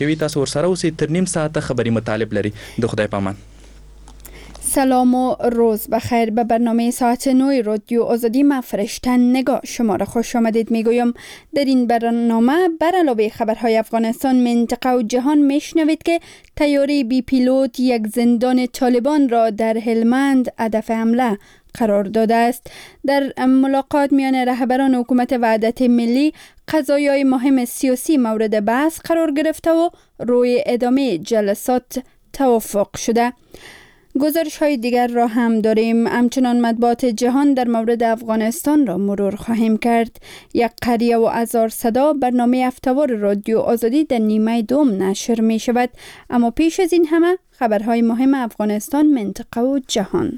یوی تاسو ورسره اوسئ تر نیم ساعته خبری مطالب لري. د خدای پامان. سلام و روز بخیر. به برنامه ساعت 9 رادیو آزادی من فرشته نگاه شما را خوش آمدید میگویم. در این برنامه بر علاوه خبرهای افغانستان، منطقه و جهان میشنوید که طیاره بی پیلوت یک زندان طالبان را در هلمند هدف حمله قرار داده است. در ملاقات میان رهبران حکومت وحدت ملی قضایای مهم سیاسی مورد بحث قرار گرفته و روی ادامه جلسات توافق شده. گزارش های دیگر را هم داریم. همچنان مطبوعات جهان در مورد افغانستان را مرور خواهیم کرد. یک قریه و هزار صدا برنامه هفته‌وار رادیو آزادی در نیمه دوم نشر می شود. اما پیش از این همه خبرهای مهم افغانستان، منطقه و جهان.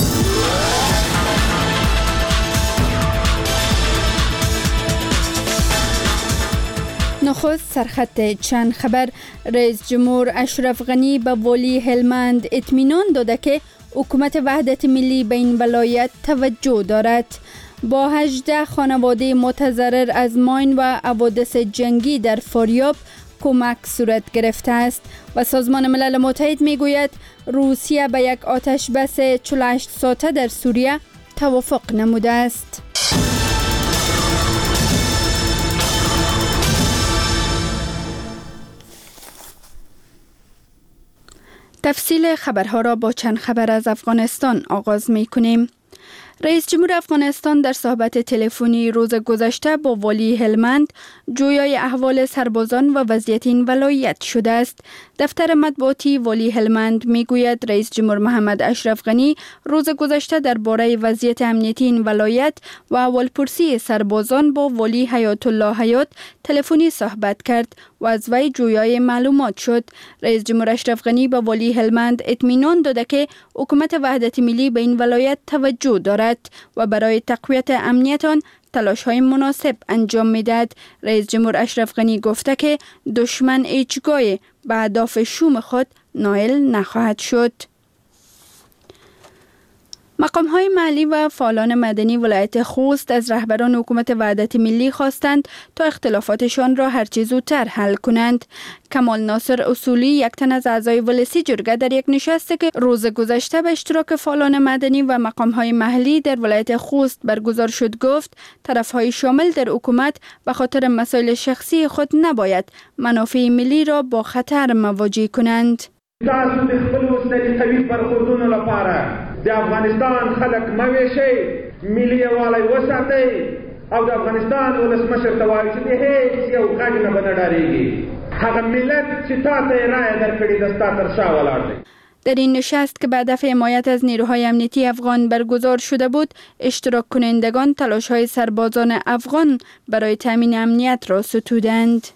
نخست سرخط چند خبر. رئیس جمهور اشرف غنی به والی هلمند اطمینان داده که حکومت وحدت ملی به این ولایت توجه دارد. با 18 خانواده متضرر از ماین و حوادث جنگی در فاریاب کمک صورت گرفته است و سازمان ملل متحد میگوید روسیه به یک آتش بس 48 ساعته در سوریه توافق نموده است. تفصیل خبرها را با چند خبر از افغانستان آغاز می کنیم. رئیس جمهور افغانستان در صحبت تلفنی روز گذشته با والی هلمند جویای احوال سربازان و وضعیت این ولایت شده است. دفتر مطبوعاتی والی هلمند میگوید رئیس جمهور محمد اشرف غنی روز گذشته درباره وضعیت امنیتی این ولایت و احوالپرسی سربازان با والی حیات الله حیات تلفنی صحبت کرد و از وی جویای معلومات شد. رئیس جمهور اشرف غنی به والی هلمند اطمینان داده که حکومت وحدت ملی به این ولایت توجه دارد و برای تقویت امنیت آن تلاش‌های مناسب انجام می‌دهد. رئیس جمهور اشرف غنی گفته که دشمن هیچگاه به اهداف شوم خود نائل نخواهد شد. مقام‌های محلی و فعالان مدنی ولایت خوست از رهبران حکومت وحدت ملی خواستند تا اختلافاتشان را هرچه زودتر حل کنند. کمال ناصر اصولی، یک تن از اعضای ولسی جرگه، در یک نشستی که روز گذشته به اشتراک فعالان مدنی و مقام‌های محلی در ولایت خوست برگزار شد گفت طرف‌های شامل در حکومت به خاطر مسائل شخصی خود نباید منافع ملی را با خطر مواجه کنند. تاسو د خپل وسلې قوي برخوردونو لپاره د افغانستان خلک مویشي، ملي یووالی وساتئ او د افغانستان ولسمشر ته وایي چې د هیڅ یو غږ نه به نه ډارېږي. هغه ملت چې تا ته یې رایه درکړې ده ستا تر شا ولاړ دی. در این نشست که به هدف حمایت از نیروهای امنیتی افغان برگزار شده بود، اشتراک کنندگان تلاش‌های سربازان افغان برای تامین امنیت را ستودند.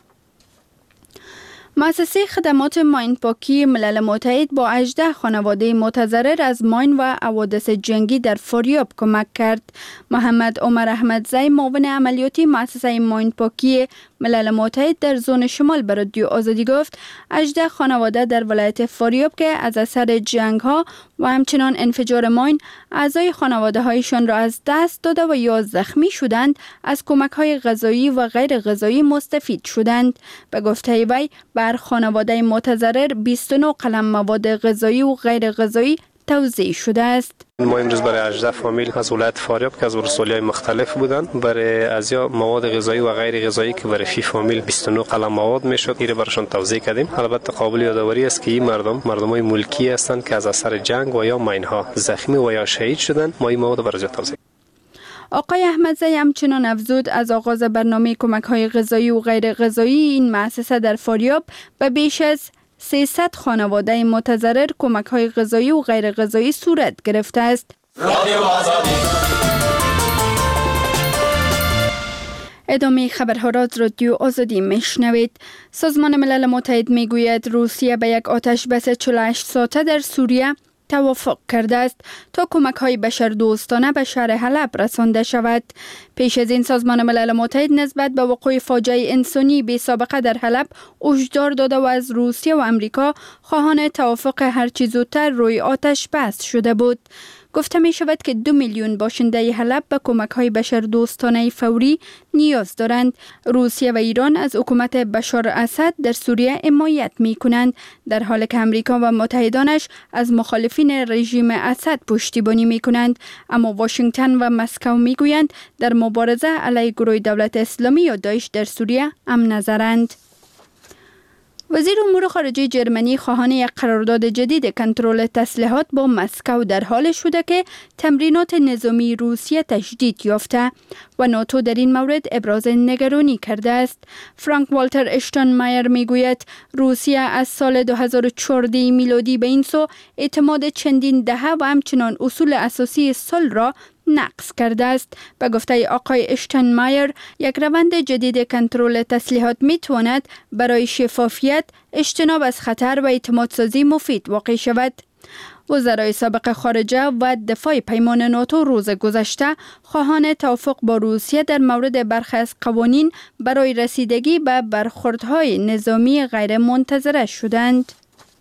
مؤسسه خدمات ماین پاکی ملل متحد با 18 خانواده متضرر از ماین و حوادث جنگی در فاریاب کمک کرد. محمد عمر احمدزی، معاون عملیاتی مؤسسه ماین پاکی ملل متحد در زون شمال به رادیو آزادی گفت 18 خانواده در ولایت فاریاب که از اثر جنگ ها و همچنان انفجار ماین اعضای خانواده هایشان را از دست داده و یا زخمی شدند، از کمک های غذایی و غیر غذایی مستفید شدند. به گفته وی بر خانواده متضرر 29 قلم مواد غذایی و غیر غذایی توزیع شده است. ما امروز برای 18 فامیل از ولایت فاریاب که از ولسوالی‌های مختلف بودند برای ازیا مواد غذایی و غیر غذایی که برای فی فامیل 29 قلم مواد میشد ایره برشان توزیع کردیم. البته قابل یادآوری است که این مردمای ملکی هستند که از اثر جنگ و یا ماین‌ها زخمی و یا شهید شدند. ما این مواد برای توزیع. آقای احمدزی همچنان افزود از آغاز برنامه کمک‌های غذایی و غیر غذایی این مؤسسه در فاریاب به بیش از 300 خانواده متضرر کمک‌های غذایی و غیر غذایی صورت گرفته است. ادامه خبرها را از رادیو آزادی میشنوید. سازمان ملل متحد میگوید روسیه به یک آتش بس 48 ساعته در سوریه توافق کرده است تا کمک‌های بشردوستانه به شهر حلب رسانده شود. پیش از این سازمان ملل متحد نسبت به وقوع فاجعه انسانی بی سابقه در حلب هشدار داده و از روسیه و امریکا خواهان توافق هرچه زودتر روی آتش بس شده بود. گفته می شود که 2 میلیون باشنده حلب به کمک‌های بشردوستانه فوری نیاز دارند. روسیه و ایران از حکومت بشار اسد در سوریه حمایت می کنند، در حالی که امریکا و متحدانش از مخالفین رژیم اسد پشتیبانی می کنند. اما واشنگتن و مسکو می گویند در مبارزه علیه گروه دولت اسلامی یا داعش در سوریه هم نظرند. وزیر امور خارجه جرمنی خواهان یک قرارداد جدید کنترل تسلیحات با مسکو در حال شده که تمرینات نظامی روسیه تجدید یافته و ناتو در این مورد ابراز نگرانی کرده است. فرانک والتر اشتاینمایر میگوید روسیه از سال 2014 میلادی به این سو اعتماد چندین دهه و همچنان اصول اساسی صلح را نقض کرده است. به گفته آقای اشتاینمایر، یک روند جدید کنترل تسلیحات می تواند برای شفافیت، اجتناب از خطر و اعتماد سازی مفید واقع شود. وزرای سابق خارجه و دفاع پیمان ناتو روز گذشته خواهان توافق با روسیه در مورد برخی از قوانین برای رسیدگی به برخوردهای نظامی غیر منتظره شدند.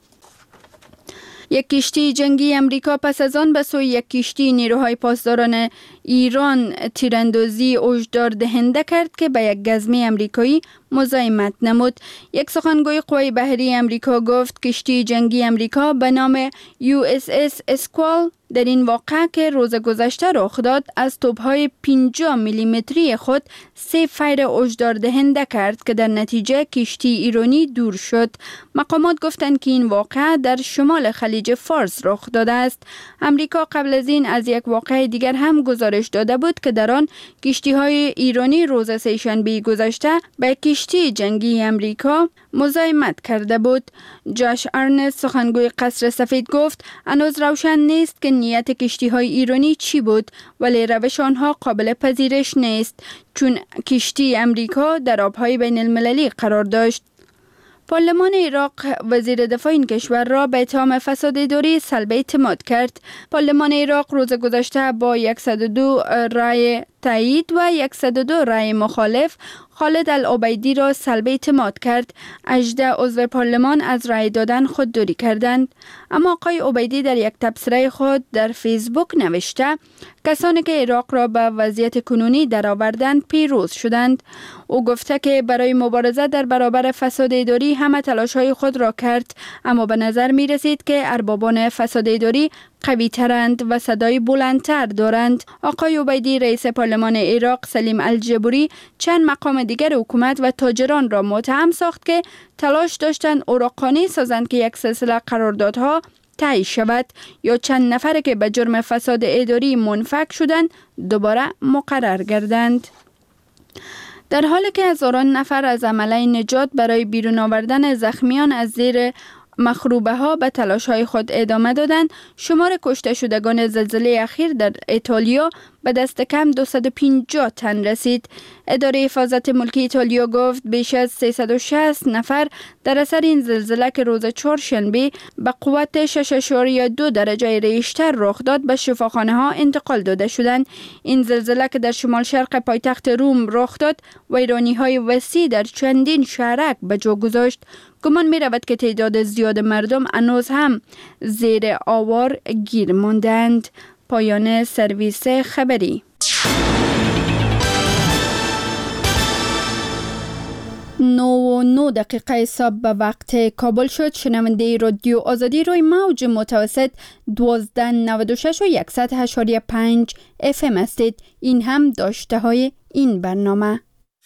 یک کشتی جنگی امریکا پس از آن به سوی یک کشتی نیروهای پاسداران ایران تیراندازی هشدار دهنده کرد که به یک گزمه امریکایی مزاحمت نمود. یک سخنگوی قوای بحری امریکا گفت کشتی جنگی امریکا به نام USS اسکوال در این واقعه که روز گذشته رخ داد از توپ‌های 50 میلیمتری خود 3 فیر هشدار دهنده کرد که در نتیجه کشتی ایرانی دور شد. مقامات گفتند که این واقعه در شمال خلیج فارس رخ داده است. امریکا قبل از این از یک واقعه دیگر هم گزارش داده بود که در آن کشتی‌های ایرانی روز سه‌شنبه گذشته به کشتی جنگی امریکا مزاحمت کرده بود. جاش ارنست سخنگوی قصر سفید گفت هنوز روشن نیست که نیت کشتی‌های ایرانی چی بود، ولی روش آنها قابل پذیرش نیست چون کشتی امریکا در آب‌های بین المللی قرار داشت. پارلمان عراق وزیر دفاع این کشور را به اتهام فساد اداری سلب اعتماد کرد. پارلمان عراق روز گذشته با 102 رای تایید و 102 رای مخالف خالد العبیدی را سلب اعتماد کرد. 18 عضو پارلمان از رای دادن خودداری کردند. اما آقای عبیدی در یک تبصره خود در فیسبوک نوشته کسانی که عراق را به وضعیت کنونی درآوردند پیروز شدند. او گفته که برای مبارزه در برابر فساد اداری همه تلاش‌های خود را کرد، اما به نظر می رسید که اربابان فساد اداری قوی ترند و صدای بلندتر دارند. آقای عبیدی رئیس پارلمان عراق سلیم الجبوری چند مقام دیگر حکومت و تاجران را متهم ساخت که تلاش داشتند او را قانع سازند که یک سلسله قراردادها تایید شود یا چند نفر که به جرم فساد اداری منفک شدند دوباره مقرر گردند. در حالی که هزاران نفر از عمله نجات برای بیرون آوردن زخمیان از زیر مخروبه ها به تلاش های خود ادامه دادند، شمار کشته شدگان زلزله اخیر در ایتالیا به دست کم 250 تن رسید. اداره حفاظت ملکی ایتالیا گفت بیش از 360 نفر در اثر این زلزله که روز چهارشنبه به قوت 6.2 درجه ریشتر رخ داد به شفاخانه ها انتقال داده شدند. این زلزله که در شمال شرق پایتخت روم رخ داد ویرانی های وسیع در چندین شهرک به جا گذاشت. گمان می رود که تعداد زیاد مردم هنوز هم زیر آوار گیر ماندند. پایان سرویس خبری. 9:09 صبح به وقت کابل شد. شنونده رادیو آزادی روی موج متوسط 1296 و 100.5 FM هستید. این هم داشته های این برنامه.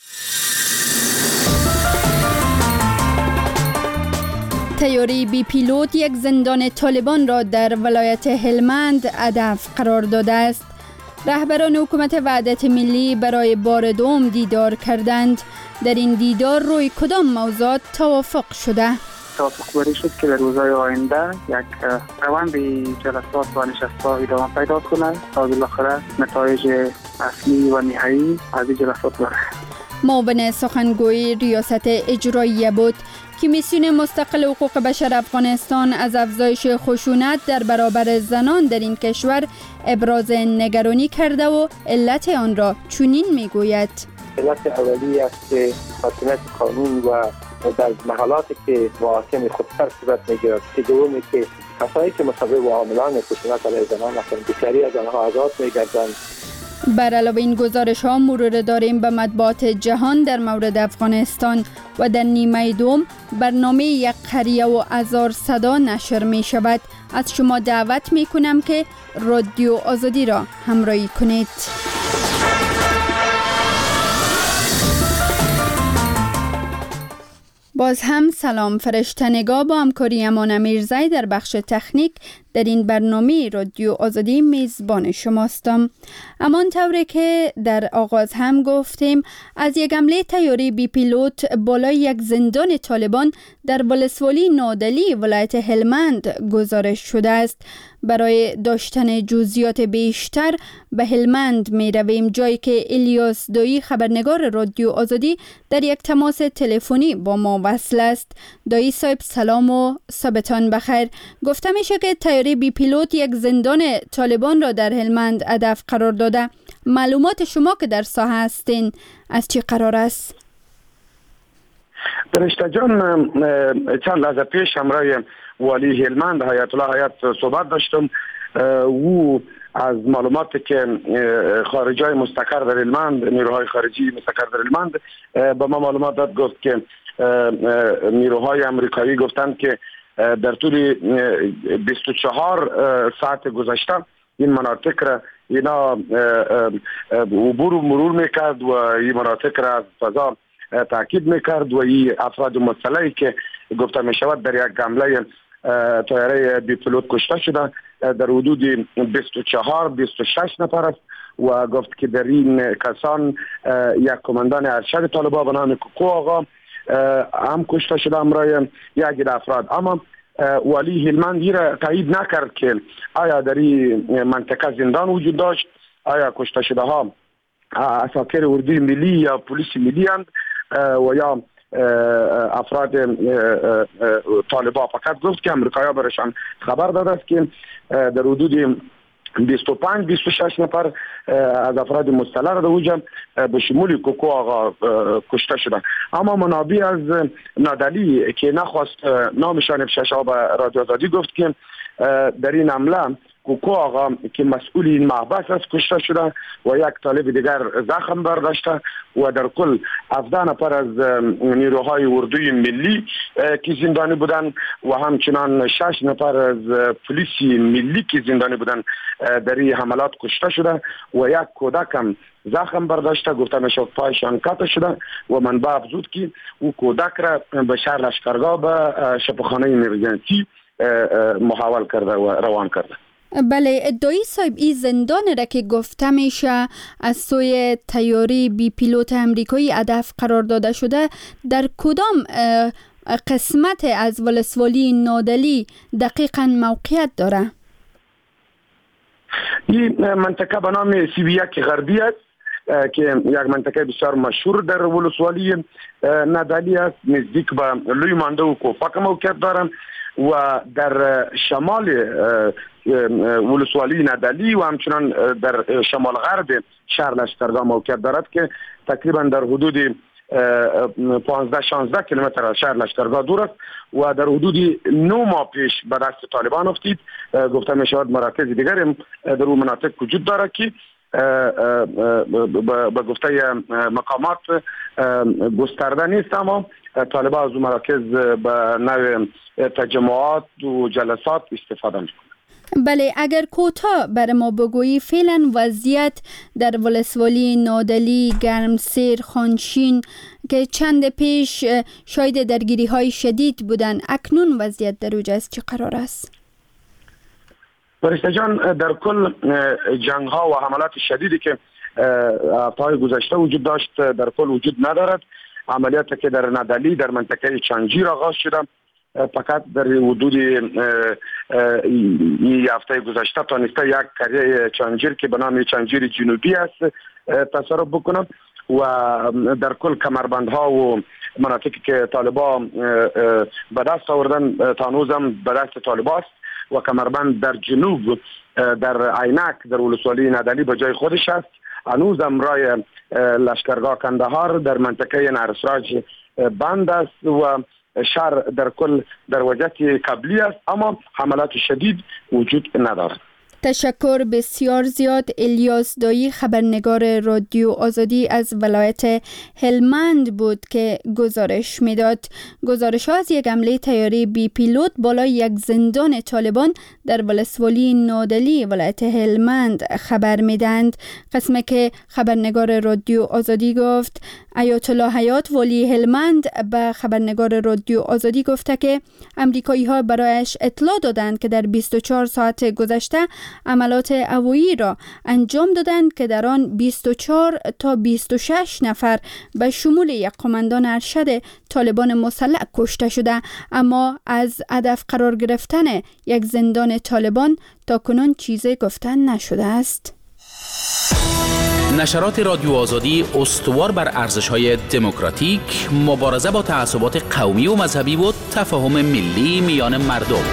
طیاره بی پیلوت یک زندان طالبان را در ولایت هلمند هدف قرار داده است. رهبران حکومت وحدت ملی برای بار دوم دیدار کردند. در این دیدار روی کدام موضوعات توافق شده؟ توافق بری شد که در روزهای آینده یک روند جلسات و نشست‌ها ادامه پیدا کنند تا بالاخره نتایج اصلی و نهایی از این جلسات بره. معاون سخنگوی ریاست اجراییه بود. کمیسیون مستقل حقوق بشر افغانستان از افزایش خشونت در برابر زنان در این کشور ابراز نگرانی کرده و علت آن را چنین میگوید: علت اولی است که خشونت قانون و در محلاتی که محاکم خودسر صورت میگیرد، که دومی که کسایی که مسبب و عاملان خشونت علیه زنان هستند بسیاری از آنها آزاد می‌گردند. بر علاوه این گزارش ها مرور داریم به مطبوعات جهان در مورد افغانستان و در نیمه دوم برنامه یک قریه و هزار صدا نشر می شود. از شما دعوت می کنم که رادیو آزادی را همراهی کنید. باز هم سلام. فرشته‌نگار با همکاری امان امیرزی در بخش تکنیک در این برنامه رادیو آزادی میزبان شماستم. امان طوری که در آغاز هم گفتیم، از یک حمله طیاره بی پیلوت بالای یک زندان طالبان در ولسوالی نادلی ولایت هلمند گزارش شده است. برای داشتن جزئیات بیشتر به هلمند می رویم، جایی که الیاس دایی خبرنگار رادیو آزادی در یک تماس تلفنی با ما وصل است. دایی صاحب سلام و صبحتان بخیر. گفته میشه که طیاره بی پیلوت یک زندان طالبان را در هلمند هدف قرار داده. معلومات شما که در ساحه هستین از چی قرار است؟ فرشته جان، چند لحظه پیش همراه والی هلمند حیات الله حیات صحبت داشتم. او از معلوماتی که خارجای مستقر در هلمند، نیروهای خارجی مستقر در هلمند به ما معلومات داد. گفت که نیروهای امریکایی گفتند که در طول 24 ساعت گذشته این مناطق را اینا عبور و مرور میکرد و این مناطق را از فضا تاکید میکرد و این افراد مسلحی که گفته میشود در یک حمله طیاره بی پیلوت کشته شده در حدود 24-26 نفر است و گفت که در این کسان یک کماندان ارشد طالبان به نام کوکو آقا هم کشته شده همراه یک افراد. اما والی هلمند این را تایید نکرد که آیا در این منطقه زندان وجود داشت، آیا کشته شده ها عساکر اردوی ملی یا پلیس ملی اند و یا افراد طالبان. فقط گفت که امریکایی برشان خبر داده است که در حدود 25-26 نفر از افراد مسلح را در اوجا به شمول کوکو آقا کشته شدند. اما منابع از نادلی که نخواست نامشان افشا شود به رادیو آزادی گفت که در این حمله کوکو آقا که مسئول این محبس است کشته شده و یک طالب دیگر زخم برداشته و در کل 17 نفر از نیروهای اردوی ملی که زندانی بودند و همچنان 6 نفر از پلیس ملی که زندانی بودند در این حملات کشته شده و یک کودک هم زخم برداشته. گفته میشه پایشان کاته شده و منبع افزود که او کودک را به شهر لشکرگاه به شفاخانه ایمرجنسی محول کرده و روان کرده. بله، ادعای صاحب این زندان را که گفته میشه از سوی طیاره بی پیلوت امریکایی هدف قرار داده شده در کدام قسمت از ولسوالی نادلی دقیقاً موقعیت داره؟ این منطقه به نام سیبیک غربی است که یک منطقه بسیار مشهور در ولسوالی نادلی است، نزدیک به لوی مانده و کوفک موقعیت دارند و در شمال ولسوالی نادلی و همچنان در شمال غرب شهر لشکرگاه موقعیت دارد که تقریبا در حدود 15-16 کیلومتر از شهر لشکرگاه دور است و در حدود 9 ماه پیش به دست طالبان افتید. گفته می شود مراکز دیگر در اون مناطق وجود دارد که به گفته مقامات گسترده نیست، اما طالبان از اون مراکز به نوع تجمعات و جلسات استفاده می‌کنند. بله، اگر کوتاه بر ما بگویی فعلا وضعیت در ولسوالی نادلی، گرمسیر، خانشین که چند پیش شاید درگیری های شدید بودن، اکنون وضعیت در اوج است چه قرار است؟ فرشته جان، در کل جنگ ها و حملات شدیدی که هفته‌های گذشته وجود داشت در کل وجود ندارد. عملیاتی که در نادلی در منطقه چنجیر آغاز شده فقط در حدود این هفته گذشته تانسته یک قریه چنجیر که به نام چنجیر جنوبی است تصرف بکنم و در کل کمربندها و مناطقی که طالبان به دست آوردن تانوز هم به دست طالبان است و کمربند در جنوب در عینک در ولسوالی نادلی به جای خودش است. هنوز هم رای لشکرگاه کندهار در منطقه نرسراج بند است و شهر در کل در وضعیت قبلی است، اما حملات شدید وجود ندارد. تشکر بسیار زیاد. الیاس دایی، خبرنگار رادیو آزادی از ولایت هلمند بود که گزارش میداد. گزارش ها از یک حمله طیاره بی پیلوت بالای یک زندان طالبان در ولسوالی نادلی ولایت هلمند خبر میدند. قسمه که خبرنگار رادیو آزادی گفت، آیت الله حیات والی هلمند به خبرنگار رادیو آزادی گفته که امریکایی ها برایش اطلاع دادند که در 24 ساعت گذشته عملات هوایی را انجام دادند که در آن 24 تا 26 نفر به شمول یک قماندان ارشد طالبان مسلح کشته شده، اما از هدف قرار گرفتن یک زندان طالبان تا کنون چیزی گفته نشده است. نشرات رادیو آزادی استوار بر ارزش‌های دموکراتیک، مبارزه با تعصبات قومی و مذهبی و تفاهم ملی میان مردم.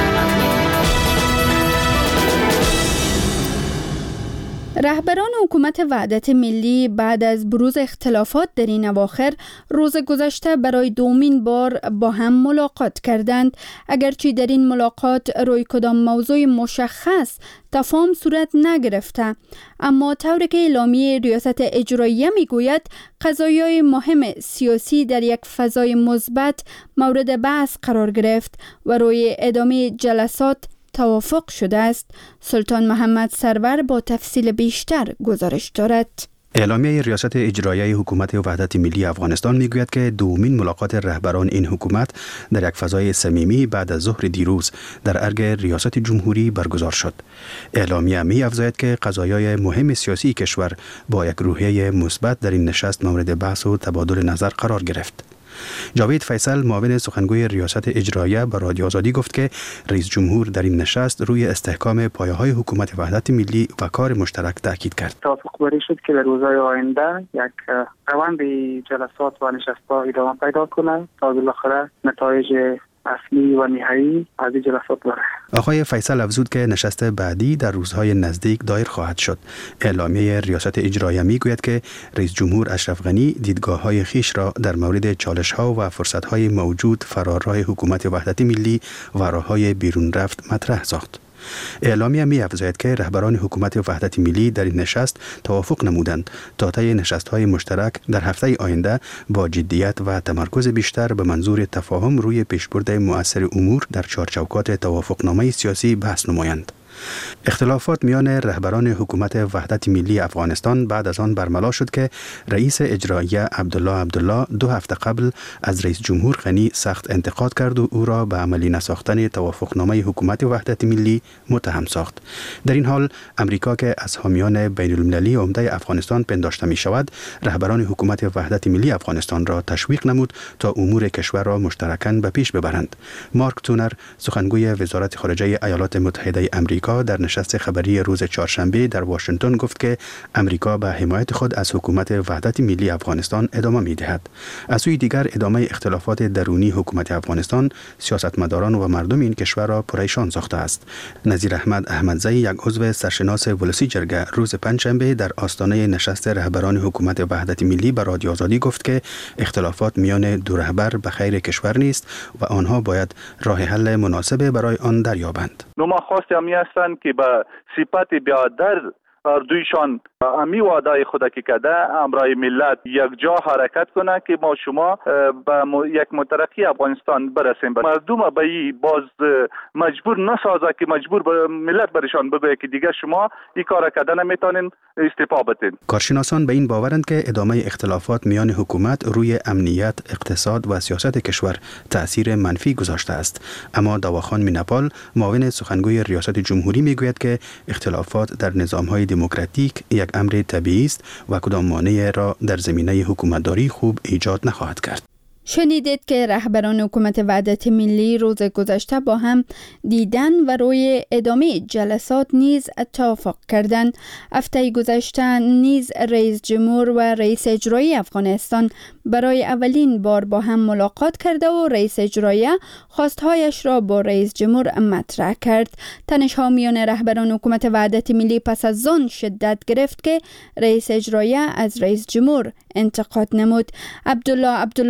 رهبران حکومت وحدت ملی بعد از بروز اختلافات در این اواخر روز گذشته برای دومین بار با هم ملاقات کردند. اگرچه در این ملاقات روی کدام موضوع مشخص تفاهم صورت نگرفته، اما طوری که اعلامیه ریاست اجراییه میگوید قضایای مهم سیاسی در یک فضای مثبت مورد بحث قرار گرفت و روی ادامه جلسات توافق شده است. سلطان محمد سرور با تفصیل بیشتر گزارش دارد. اعلامیه ریاست اجراییه حکومت وحدت ملی افغانستان میگوید که دومین ملاقات رهبران این حکومت در یک فضای صمیمی بعد از ظهر دیروز در ارگ ریاست جمهوری برگزار شد. اعلامیه می‌افزاید که قضایای مهم سیاسی کشور با یک روحیه مثبت در این نشست مورد بحث و تبادل نظر قرار گرفت. جاوید فیصل، معاون سخنگوی ریاست اجراییه، به رادیو آزادی گفت که رئیس جمهور در این نشست روی استحکام پایه‌های حکومت وحدت ملی و کار مشترک تاکید کرد. توافق بری شد که در روزهای آینده یک روند جلسات و نشست‌ها ادامه پیدا کنه تا بالاخره نتایج اصلی و نهایی از این جلسات بره. آقای فیصل افزود که نشست بعدی در روزهای نزدیک دایر خواهد شد. اعلامیه ریاست اجراییه میگوید که رئیس جمهور اشرف غنی دیدگاه‌های خیش را در مورد چالش‌ها و فرصت‌های موجود فراراه حکومت وحدت ملی و راه‌های بیرون رفت مطرح ساخت. اعلامیه می‌افزاید که رهبران حکومت وحدت ملی در این نشست توافق نمودند تا طی نشست‌های مشترک در هفته آینده با جدیت و تمرکز بیشتر به منظور تفاهم روی پیشبرد مؤثر امور در چارچوکات توافقنامه سیاسی بحث نمایند. اختلافات میان رهبران حکومت وحدت ملی افغانستان بعد از آن برملا شد که رئیس اجراییه عبدالله 2 هفته قبل از رئیس جمهور غنی سخت انتقاد کرد و او را به عملی نساختن توافقنامه حکومت وحدت ملی متهم ساخت. در این حال امریکا که از حامیان بین المللی عمده افغانستان پنداشته می شود، رهبران حکومت وحدت ملی افغانستان را تشویق نمود تا امور کشور را مشترکاً به پیش ببرند. مارک تونر، سخنگوی وزارت خارجه ایالات متحده آمریکا، در نشست خبری روز چهارشنبه در واشنگتن گفت که امریکا به حمایت خود از حکومت وحدت ملی افغانستان ادامه می‌دهد. از سوی دیگر ادامه اختلافات درونی حکومت افغانستان سیاستمداران و مردم این کشور را پریشان ساخته است. نظیر احمد احمدزی، یک عضو سرشناس ولسی جرگه، روز پنجشنبه در آستانه نشست رهبران حکومت وحدت ملی به رادیو آزادی گفت که اختلافات میان دو رهبر به خیر کشور نیست و آنها باید راه حل مناسب برای آن دریابند. نماخواست همی هستند که به صفت بیادر اردویشان امی وعده خود که کده امرای ملت یک جا حرکت کنه که ما شما به یک مترقی افغانستان برسیم. مردم به باز مجبور نسازه که مجبور به ملت برشان بگه که دیگه شما این کار کردن نمیتونین، استعفا بدین. کارشناسان به این باورند که ادامه اختلافات میان حکومت روی امنیت، اقتصاد و سیاست کشور تأثیر منفی گذاشته است، اما دواخان مینپال، معاون سخنگوی ریاست جمهوری میگوید که اختلافات در نظام‌های دموکراتیک یک امر طبیعی است و کدام مانع را در زمینه حکومتداری خوب ایجاد نخواهد کرد. شنیدید که رهبران حکومت وحدت ملی روز گذشته با هم دیدن و روی ادامه جلسات نیز توافق کردند. هفته گذشته نیز رئیس جمهور و رئیس اجرایی افغانستان برای اولین بار با هم ملاقات کرده و رئیس اجرایی خواستهایش را با رئیس جمهور مطرح کرد. تنش‌ها میان رهبران حکومت وحدت ملی پس از آن شدت گرفت که رئیس اجرایی از رئیس جمهور انتقاد نمود. عبدالله گفت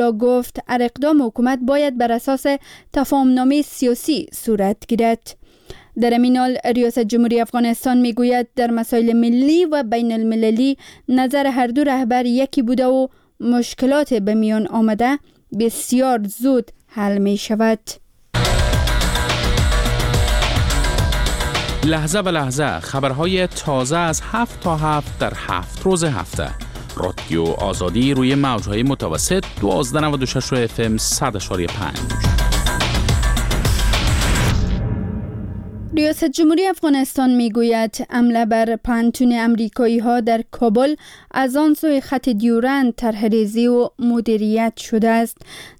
گفت هر اقدام حکومت باید بر اساس تفاهم‌نامه سیاسی صورت گیرد. در این حال ریاست جمهوری افغانستان میگوید در مسائل ملی و بین المللی نظر هر دو رهبر یکی بوده و مشکلات به میان آمده بسیار زود حل می شود. لحظه به لحظه خبرهای تازه از 7 تا 7 در 7 روز هفته. رادیو آزادی روی موجهای متوسط 1296 FM 100.5. ریاست جمهوری افغانستان میگوید حمله بر پانتون امریکایی ها در کابل از آن سوی خط دیورند طرح‌ریزی و مدیریت شده است.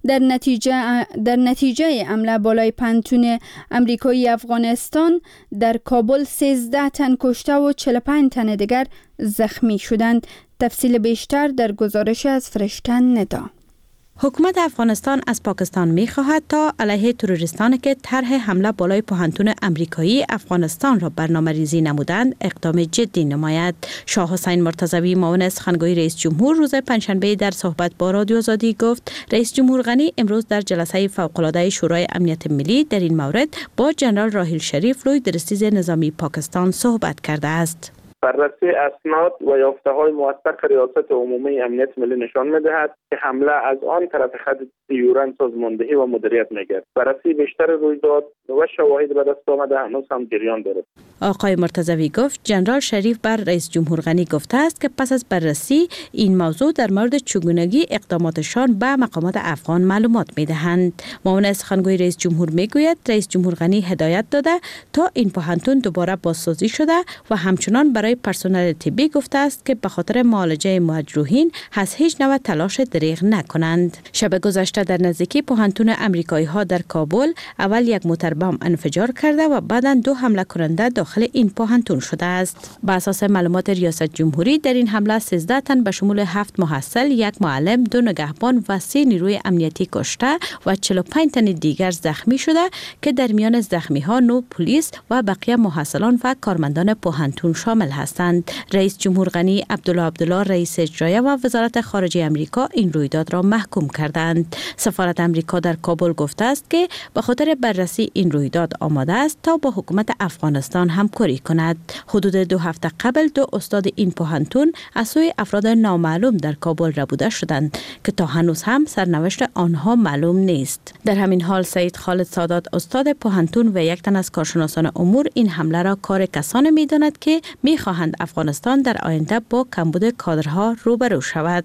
در نتیجه حمله بالای پانتون امریکایی افغانستان در کابل 13 تن کشته و 45 تن دیگر زخمی شدند. تفصیل بیشتر در گزارش از فرشتن ندا. حکومت افغانستان از پاکستان می‌خواهد تا علیه تروریستانی که طرح حمله بالای پوهنتون امریکایی افغانستان را برنامه‌ریزی نمودند اقدام جدی نماید. شاه حسین مرتضوی معاون سخنگوی رئیس جمهور روز پنجشنبه در صحبت با رادیو آزادی گفت رئیس جمهور غنی امروز در جلسه فوق‌العاده شورای امنیت ملی در این مورد با جنرال راحیل شریف لوی درستیز نظامی پاکستان صحبت کرده است. بررسی اسناد و یافته‌های موثق ریاست عمومی امنیت ملی نشان می‌دهد که حمله از آن طرف خط دیورند سازماندهی و مدیریت می‌گردد. بررسی بیشتر رویداد و شواهد به دست آمده هنوز هم جریان دارد. آقای مرتضوی گفت جنرال شریف بر رئیس جمهور غنی گفته است که پس از بررسی این موضوع در مورد چگونگی اقداماتشان به مقامات افغان معلومات می‌دهند. معاون سخنگوی رئیس جمهور می‌گوید رئیس جمهور غنی هدایت داده تا این پوهنتون دوباره بازسازی شده و همچنان برای پرسنل طبی گفته است که به خاطر معالجه مجروحین از هیچ نوع تلاش دریغ نکنند. شب گذشته در نزدیکی پوهنتون امریکایی ها در کابل اول یک موتر بم انفجار کرده و بعداً 2 حمله کننده داخل این پوهنتون شده است. بر اساس معلومات ریاست جمهوری در این حمله 13 تن به شمول 7 محصل، 1 معلم، 2 نگهبان و 3 نیروی امنیتی کشته و 45 تن دیگر زخمی شده که در میان زخمی ها 9 پلیس و بقیه محصلان و کارمندان پوهنتون شامل هستند. رئیس جمهور غنی عبدالله رئیس اجرایه و وزارت خارجه امریکا این رویداد را محکوم کردند. سفارت امریکا در کابل گفته است که به خاطر بررسی این رویداد آماده است تا با حکومت افغانستان همکاری کند. حدود 2 هفته قبل 2 استاد این پوهنتون از سوی افراد نامعلوم در کابل ربوده شدند که تا هنوز هم سرنوشت آنها معلوم نیست. در همین حال سید خالد سادات استاد پوهنتون و 1 تن از کارشناسان امور این حمله را کار کسانی می‌دانند که می‌خواهند افغانستان در آینده با کمبود کادرها روبرو شود.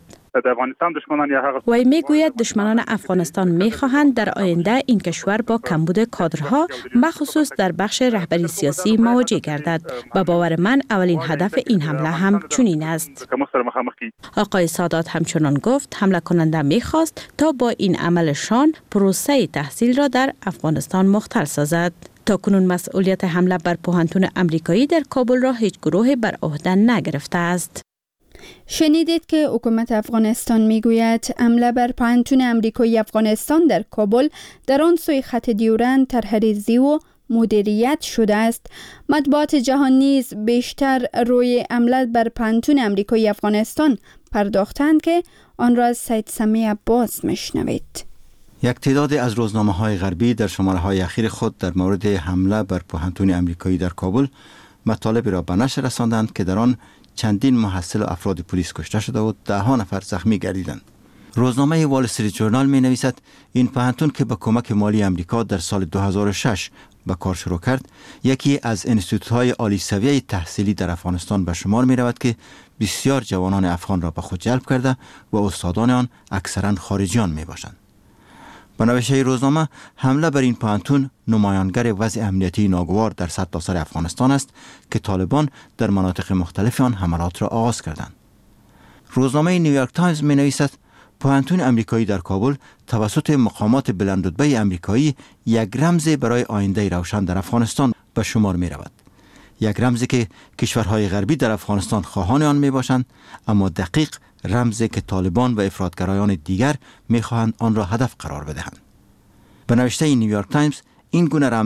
وی میگوید دشمنان افغانستان میخواهند در آینده این کشور با کمبود کادرها مخصوص در بخش رهبری سیاسی مواجه گردد. به باور من اولین هدف این حمله هم چنین است. آقای سادات همچنان گفت حمله کننده میخواست تا با این عملشان پروسه تحصیل را در افغانستان مختل سازد. تاکنون مسئولیت حمله بر پوهنتون امریکایی در کابل را هیچ گروهی بر عهده نگرفته است. شنیدید که حکومت افغانستان میگوید حمله بر پوهنتون امریکایی افغانستان در کابل در آن سوی خط دیورند طرح‌ریزی و مدیریت شده است. مطبوعات جهان نیز بیشتر روی حمله بر پوهنتون امریکایی افغانستان پرداختند که آن را از سید سمی عباس میشنوید. یک تعداد از روزنامه‌های غربی در شماره‌های اخیر خود در مورد حمله بر پوهنتون امریکایی در کابل مطالبی را به نشر رساندند که در آن چندین محصل و افراد پلیس کشته شده و 10 نفر زخمی گردیدند. روزنامه وال استریت ژورنال می نویسد این پوهنتون که با کمک مالی امریکا در سال 2006 به کار شروع کرد، یکی از انستیتوت‌های عالی سویه تحصیلی در افغانستان به شمار می رود که بسیار جوانان افغان را به خود جلب کرده و استادان آن اکثرا خارجیان می باشند. به نوشته روزنامه حمله بر این پوهنتون نمایانگر وضع امنیتی ناگوار در سرتاسر افغانستان است که طالبان در مناطق مختلف آن حملات را آغاز کردند. روزنامه نیویورک تایمز می نویسد پوهنتون امریکایی در کابل توسط مقامات بلندرتبه امریکایی یک رمز برای آینده روشن در افغانستان به شمار می رود. یک رمزی که کشورهای غربی در افغانستان خواهان آن می باشند، اما دقیق رمزی که طالبان و افراطگرایان دیگر می خواهند آن را هدف قرار بدهند. به نوشته نیویورک تایمز این گونه رمزها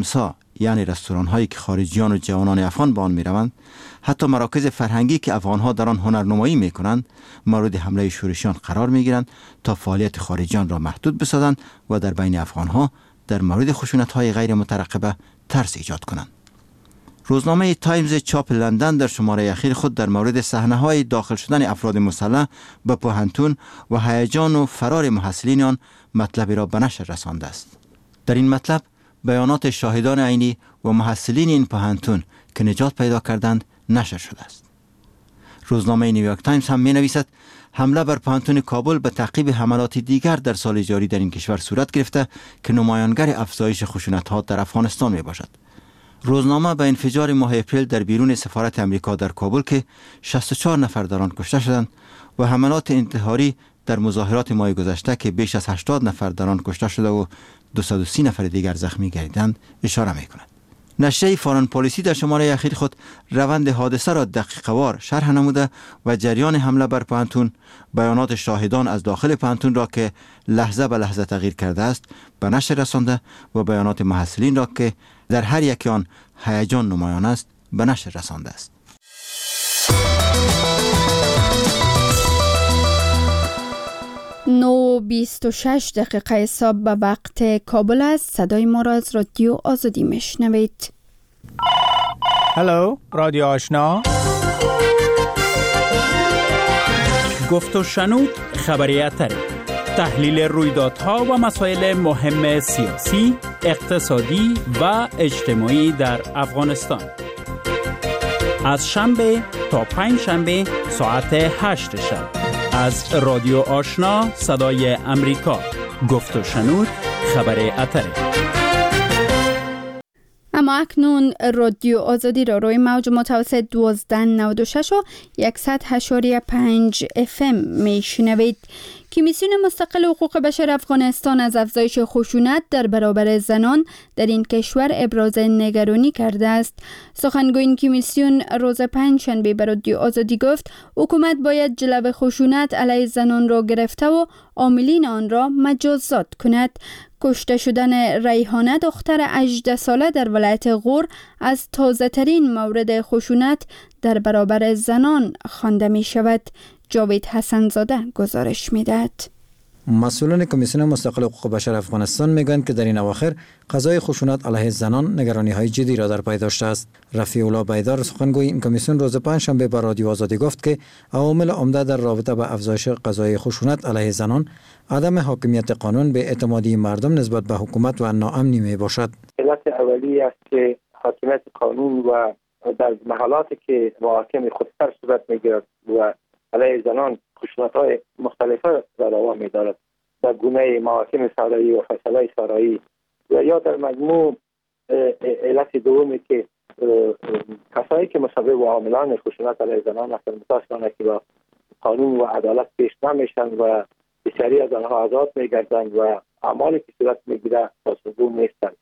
یعنی رستوران هایی که خارجیان و جوانان افغان به آن می روند، حتی مراکز فرهنگی که افغان ها در آن هنرنمایی می کنند مورد حمله شورشیان قرار می گیرند تا فعالیت خارجیان را محدود بسازند و در بین افغان ها در مورد خشونت های غیر مترقبه ترس ایجاد کنند. روزنامه تایمز چاپ لندن در شماره اخیر خود در مورد صحنه‌های داخل شدن افراد مسلح به پوهنتون و هیجان و فرار محصلین آن مطلبی را به نشر رسانده است. در این مطلب بیانات شاهدان عینی و محصلین این پوهنتون که نجات پیدا کردند نشر شده است. روزنامه نیویورک تایمز هم می نویسد حمله بر پوهنتون کابل به تعقیب حملات دیگر در سال جاری در این کشور صورت گرفته که نمایانگر افزایش خشونت‌ها در افغانستان می باشد. روزنامه به انفجار ماه اپریل در بیرون سفارت امریکا در کابل که 64 نفر در آن کشته شدند و حملات انتحاری در مظاهرات ماه گذشته که بیش از 80 نفر در آن کشته شده و 230 نفر دیگر زخمی گردیدند اشاره می‌کند. نشریه فارن پالیسی در شماره اخیر خود روند حادثه را دقیق‌وار شرح نموده و جریان حمله بر پوهنتون، بیانات شاهدان از داخل پوهنتون را که لحظه به لحظه تغییر کرده است به نشر رسانده و بیانات محصلین را که در هر یک آن هیجان نمایان است به نشر رسانده است. 9:26 دقیقه صبح به وقت کابل است. صدای ما را از رادیو آزادی میشنوید. هلو رادیو آشنا، گفت و شنود خبریاتری، تحلیل رویدادها و مسائل مهم سیاسی، اقتصادی و اجتماعی در افغانستان. از شنبه تا پنجشنبه ساعت 8 شب از رادیو آشنا صدای امریکا. گفت و شنود خبریاتری. اما اکنون رادیو آزادی را روی موج متوسط 1296 و 100.5 FM میشنوید. کمیسیون مستقل حقوق بشر افغانستان از افزایش خشونت در برابر زنان در این کشور ابراز نگرانی کرده است. سخنگوی این کمیسیون روز پنجشنبه به رادیو آزادی گفت حکومت باید جلو خشونت علیه زنان را گرفته و عاملین آن را مجازات کند. کشته شدن ریحانه دختر 18 ساله در ولایت غور از تازه ترین مورد خشونت در برابر زنان خوانده می شود. جاوید حسن‌زاده گزارش می‌دهد. مسئولان کمیسیون مستقل حقوق بشر افغانستان میگویند که در این اواخر قضای خشونت علیه زنان نگرانی‌های جدی را در پی داشته است. رفیع الله بیدار سخنگوی این کمیسیون روز پنجشنبه به رادیو آزادی گفت که عوامل عمده در رابطه با افزایش قضای خشونت علیه زنان عدم حاکمیت قانون، به اعتمادی مردم نسبت به حکومت و ناامنی میباشد. علت اولی است که حاکمیت قانون و در محلاتی که محاکم خودسر صورت میگیرد و علیه زنان خشونت‌های مختلفه را روا می‌دارد، در گونه محاکم سرایی و فیصله سرایی و یا در مجموع علت دومی که کسایی که مسبب و عاملان خشونت علیه زنان هستند متأسفانه که با قانون و عدالت پیش نمیشن و بسیاری از آنها آزاد می‌گردند و اعمالی که صورت می‌گیرد پاسخگو نیستند.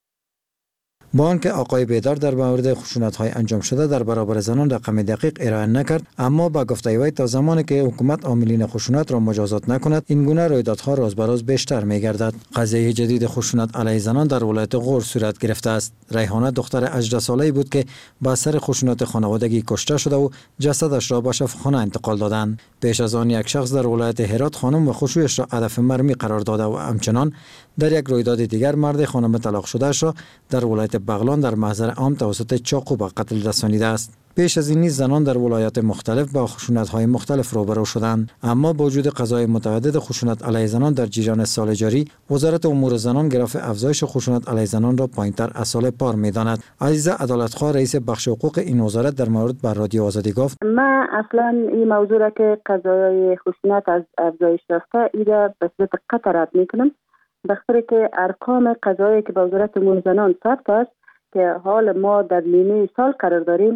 با آنکه آقای بیدار در مورد خشونت‌های انجام شده در برابر زنان رقم دقیق ارائه نکرد، اما با گفته وی تا زمانی که حکومت عاملین خشونت را مجازات نکند این گونه رویدادها روز به روز بیشتر می‌گردد. قضیه جدید خشونت علیه زنان در ولایت غور صورت گرفته است. ریحانه دختر 18 ساله‌ای بود که با اثر خشونت خانوادگی کشته شده و جسدش را به شفاخانه انتقال دادند. پیش از آن یک شخص در ولایت هرات خانم و خشویش را هدف مرمی قرار داده و همچنان در یک رویداد دیگر مرد خانم طلاق شده‌اش را در ولایت بغلان در محضر عام توسط چاقو به قتل رسانیده است. پیش از این نیز زنان در ولایات مختلف با خشونت‌های مختلف روبرو شدند. اما با وجود قضای متعدد خشونت علیه زنان در جریان سال جاری، وزارت امور زنان گراف افزایش خشونت علیه زنان را پایین‌تر از سال پار می‌داند. عزیزه عدالتخواه رئیس بخش حقوق این وزارت در مورد بر رادیو آزادی گفت: من اصلا این موضوع را که قضای خشونت از افزایش یافته ایده به صورت قطع رد می‌کنم، به خاطر که ارقام قضایی که به وزارت امور زنان ثبت است که حال ما در نیمه سال قرار داریم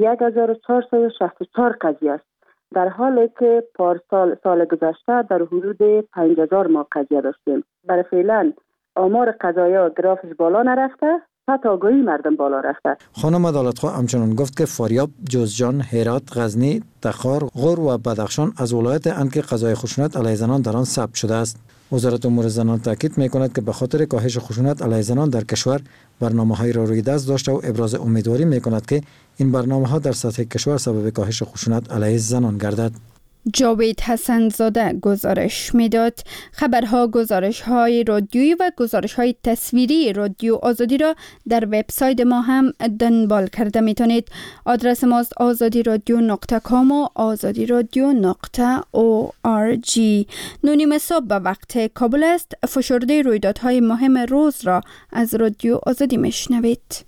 1464 قضیه است، در حالی که پارسال سال گذشته در حدود 5000 ما قضیه داشتیم. برای فعلا آمار قضایا گرافش بالا نرفته سطح آگاهی مردم بالا رفته. خانم عدالتخواه همچنان گفت که فاریاب، جوزجان، هرات، غزنی، تخار، غور و بدخشان از ولایت اند که قضای خشونت علیه زنان در آن ثبت شده است. وزارت امور زنان تاکید می‌کند که به خاطر کاهش خشونت علیه زنان در کشور برنامه‌های را روی دست داشته و ابراز امیدواری می‌کند که این برنامه‌ها در سطح کشور سبب کاهش خشونت علیه زنان گردد. جاوید حسن زاده گزارش میداد. خبرها، گزارش‌های رادیویی و گزارش‌های تصویری رادیو آزادی را در وبسایت ما هم دنبال کرده میتونید. آدرس ماست azadi.radio.com و azadi.radio.org. 9 صبح به وقت کابل است. فشرده رویدادهای مهم روز را از رادیو آزادی میشنوید.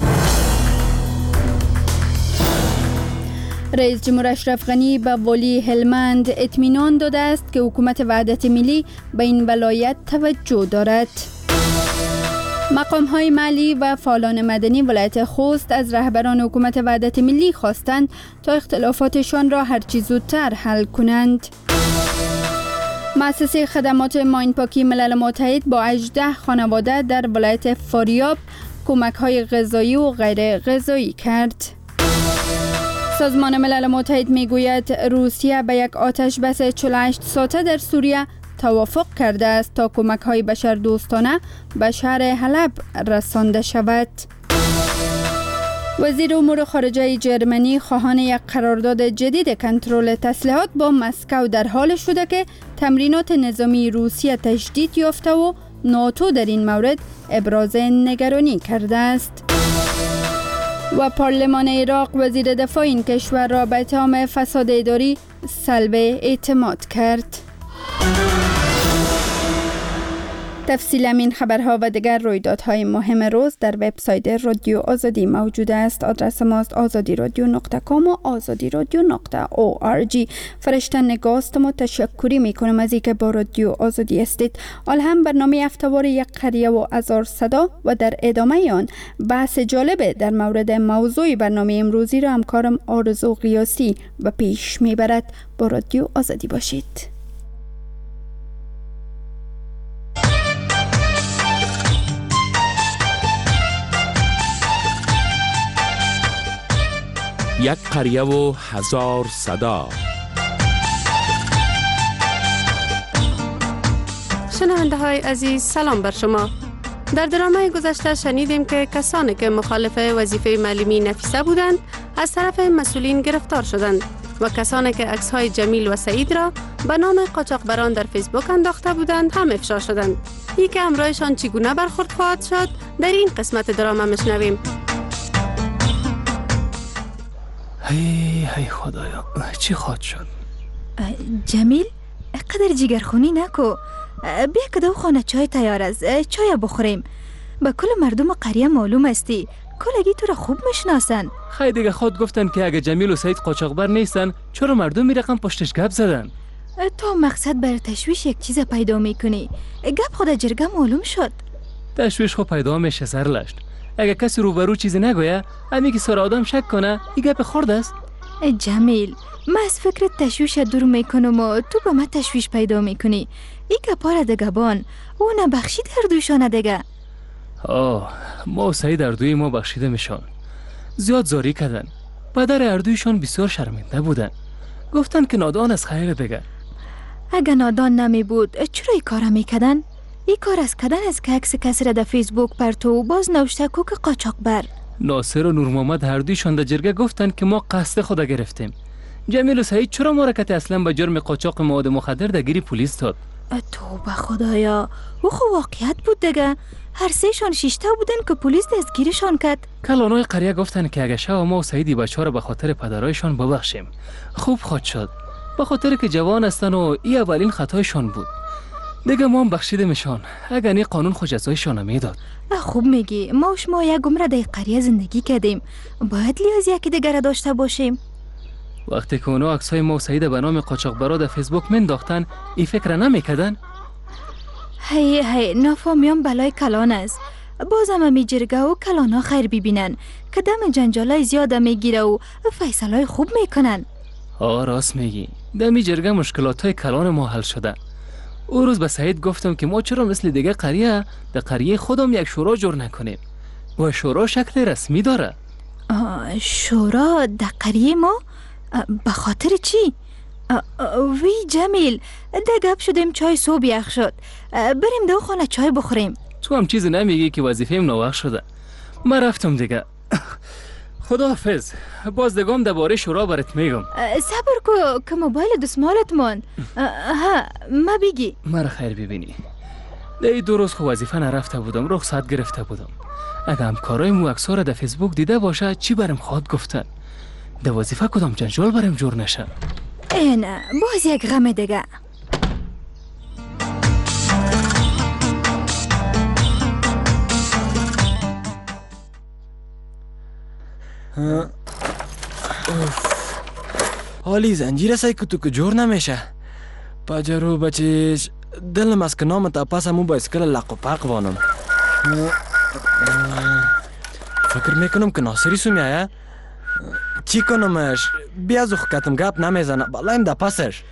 رئیس جمهور اشرف غنی به والی هلمند اطمینان داده است که حکومت وحدت ملی به این ولایت توجه دارد. مقام‌های محلی و فعالان مدنی ولایت خوست از رهبران حکومت وحدت ملی خواستند تا اختلافاتشان را هرچی زودتر حل کنند. مؤسسه خدمات ماین پاکی ملل متحد با 18 خانواده در ولایت فاریاب کمک‌های غذایی و غیر غذایی کرد. سازمان ملل متحد میگوید روسیه به یک آتش بس 48 ساعته در سوریه توافق کرده است تا کمک‌های بشردوستانه به شهر حلب رسانده شود. وزیر امور خارجه جرمنی خواهان یک قرارداد جدید کنترل تسلیحات با مسکو در حال شده که تمرینات نظامی روسیه تجدید یافته و ناتو در این مورد ابراز نگرانی کرده است. و پارلمان عراق وزیر دفاع این کشور را به اتهام فساد اداری سلب اعتماد کرد. تفصیل این خبرها و دیگر رویدادهای مهم روز در وبسایت رادیو آزادی موجود است. آدرس ماست azadi.radio.com و azadi.radio.org. فرشته نگاستم و تشکری میکنم از اینکه با رادیو آزادی هستید. حال هم برنامه هفتهوار یک قریه و هزار صدا و در ادامه آن بحث جالب در مورد موضوع برنامه امروزی را همکارم آرزو قیاسی به پیش میبرد. با رادیو آزادی باشید. یک قریه و هزار صدا. شنونده های عزیز، سلام بر شما. در درامه گذشته شنیدیم که کسانی که مخالف وظیفه معلمی نفیسه بودند از طرف مسئولین گرفتار شدند و کسانی که عکس های جمیل و سعید را به نام قاچاقبران در فیسبوک انداخته بودند هم افشا شدند. ای که امرایشان چگونه برخورد خواهد شد در این قسمت درامه میشنویم. هی خدایا، چی خواهد شد؟ جمیل، قدر جیگرخونی نکو. بیا که دو خانه چای تیار است، چای بخوریم. به کل مردم قریه معلوم استی، کلگی تو را خوب میشناسن. خیلی دیگه خود گفتن که اگه جمیل و سعید قاچاقبر نیستن، چرا مردم می رقم پشتش گپ زدن؟ تو مقصد بر تشویش یک چیز پیدا میکنی. گپ خود جرگه معلوم شد. تشویش خود پیدا میشه سرلشت. اگه کسی روبرو چیزی نگویه، امی که سر آدم شک کنه، این گپ خورد است. جمیل، من از فکر تشویش دور میکنم و تو به من تشویش پیدا میکنی. ای گپار دگبان، او نبخشید هر دویشانه دگه. ما و سعید اردوی ما بخشیده میشان. زیاد زاری کردن. پدر اردویشان بسیار شرمنده بودن. گفتن که نادان از خیر دیگه. اگه نادان نمی بود چرا ای کار میکردن؟ ای کار از کدن از که عکس کسی را در فیسبوک پرتو باز نوشته کوک قاچاقبر. ناصر و نور محمد هر دویشان در جرگه گفتن که ما قصد خود گرفتیم. جمیل و سعید چرا مرکت اصلا به جرم قاچاق مواد مخدر در گیری پلیس داد؟ توبه خدایا، او خو واقعیت بود دیگه. هر سهشان شیشته بودن که پلیس دستگیرشان کرد. کلانای قریه گفتن که اگه شب ما و سعیدی بچه‌ها را به خاطر پدرایشان ببخشیم خوب خواهد شد، به خاطر که جوان هستن و این اولین خطایشان بود. دیگه ما هم بخشیده میشان. اگر این قانون خود جزایشان میداد. خوب میگی. ما و شما یک عمر در قریه زندگی کردیم، باید لیاز یکی دیگر را داشته باشیم. وقتی که اونا عکسای ما و سعید به نام قاچاقبرا در فیسبوک منداختن، این فکر نمیکردن؟ هی نافهمیان بلای کلان است. بازم همی جرگه و کلانا خیر ببینن که دم جنجالای زیاد میگیره و فیصلای خوب میکنن. راست میگی. دمی جرگه مشکلاتای کلان ما حل شده. او روز به سعید گفتم که ما چرا مثل دیگه قریه در قریه خودم یک شورا جور نکنیم. و شورا شکل رسمی داره. شورا در قریه ما؟ به خاطر چی؟ وی جمیل، ده گپ شدیم چای صبح یخ شد، بریم دو خانه چای بخوریم. تو هم چیز نمیگی که وظیفه‌ام ناوقت شده. من رفتم دیگه. خداحافظ. باز دگام درباره شورا برات میگم. صبر کو که موبایل دستمالت مون. ها ما بگی. مرا خیر ببینی. دی 2 روز خو وظیفه نرفته بودم، رخصت گرفته بودم. اگه همکارای مو اکثر در فیسبوک دیده باشه چی برم خواد گفتن. در وظیفه کدام جنجال برم جور نشه. نه باز یک غم دیگه. حالی زنجیر سایکو که جور نمیشه. پجرو بچیش دلم از که نامت پس همون بایسکل لق و پق وانم. فکر میکنم که ناصری سو میایه. چی کنمش؟ بیا زخ کتم گپ نمیزنه بالایم در پسش.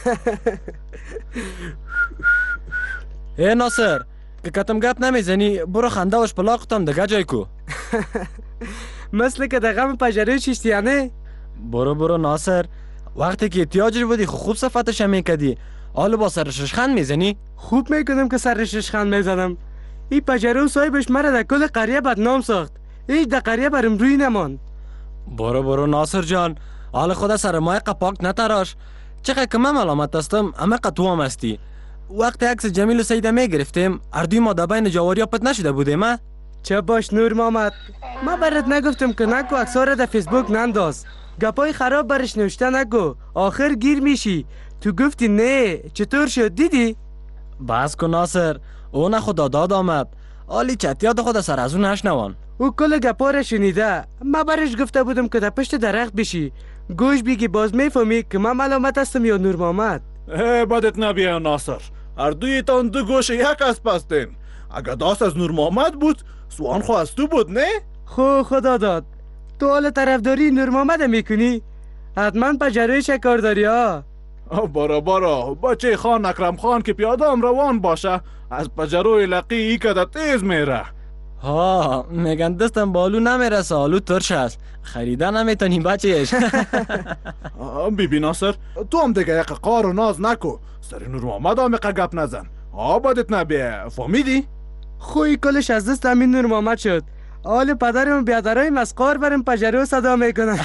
ای ناصر که کتم گپ نمیزنی برو خندهوش پلاقتم دگه جای کو. مثل که دقم پجره چیشتیانه. برو ناصر، وقتی که احتیاجش بودی خوب صفتش هم میکدی، حالا با سر ششخند میزنی؟ خوب میکنم که سر ششخند میزنم. این پجره و صاحبش مرا در کل قریه بدنام ساخت. هیچ در قریه برم روی نمان. برو ناصر جان، حال خدا سر مای قپاک نتراش. چقدر که من ملامت هستم همه تو هم هستی. وقتی عکس جمیل و سیده میگرفتیم اردوی ما در بین جواریا پت نشده بودیم. چه باش نور محمد، ما برات نگفتم که نکو اکثر در فیسبوک ننداز، گپای خراب برش نوشته نگو، آخر گیر میشی. تو گفتی نه، چطور شد دیدی؟ بس کن ناصر، اون خدا داد آمد، حالی چتیات خود سر از اون نشنوان. او کل گپا را شنیده، ما برش گفته بودم که در پشت درخت بشی، گوش بگی باز میفهمی که من ملامت هستم یا نور محمد. بدت نبیه ناصر، اردویتان 2 گوش یک اسب هستین. اگه داست از نور محمد بود سوان خو از تو بود نه؟ خدا داد. تو حال طرفداری نور محمد میکنی؟ حتما پجره شکار داری ها. برو بچه خان اکرم خان که پیاده هم روان باشه از پجروی لقی ای که تیز میره. ها میگن دستم بالو نمیرسه، آلو ترش است، خریده نمیتونی بچهش. بیبی ناصر تو هم دیگه یک قار و ناز نکو، سر نور محمد هم یک گپ نزن. بدت نبیه، فهمیدی؟ خوی کلش از دست همین نور محمد شد. حال پدرم بیادرای مسقار برم پجره و صدا میکنن.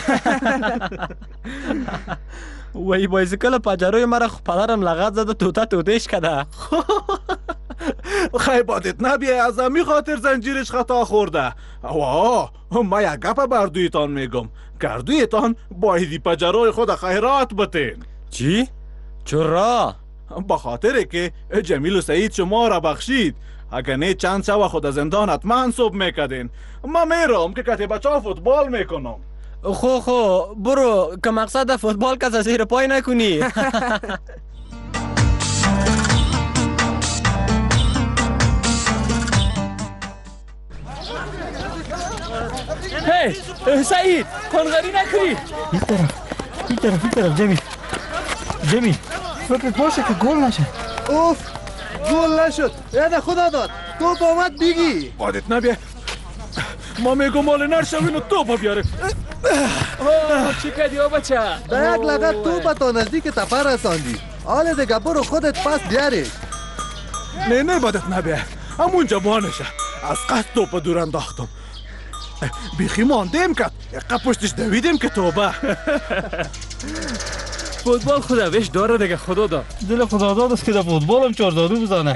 وی بایسکل پجروی مرا پدرم لغت زد و توتهش کده. خیبادت نبیه، از همی خاطر زنجیرش خطا خورده. ما یک گپ بردویتان میگم، کردویتان بایدی پجروی خود خیرات بتین. چی؟ چرا؟ با خاطر که جمیل و سعید شما را بخشید، اگه نه چند شو خود از زندان حتما صبح میکدین. ما میرم که کتی بچه ها فوتبال میکنم. خو برو که مقصد فوتبال کس زیر پای نکنی. هی سعید کنغری نکنی. این طرف جمیل فکرت باشه که گل نشه. اوف گل نشد، یاد خدا داد. توپ آمد بگی. بادت نبیه، ما میگم مال نرشوین و توپ بیاره. چی کردی ها بچه؟ در یک لگت توپ تا نزدیک تپه رساندی. حال دیگه برو خودت پس بیاری. نه بادت نبیه، همونجا مانشه. از قصد توپ دور انداختم. بیخی ماندیم کرد، یقه پشتش دویدیم که توبه. فوتبال خودش داره دیگه، خدا داد. دل خدا داد است که در فوتبال هم 4 زادو بزنه.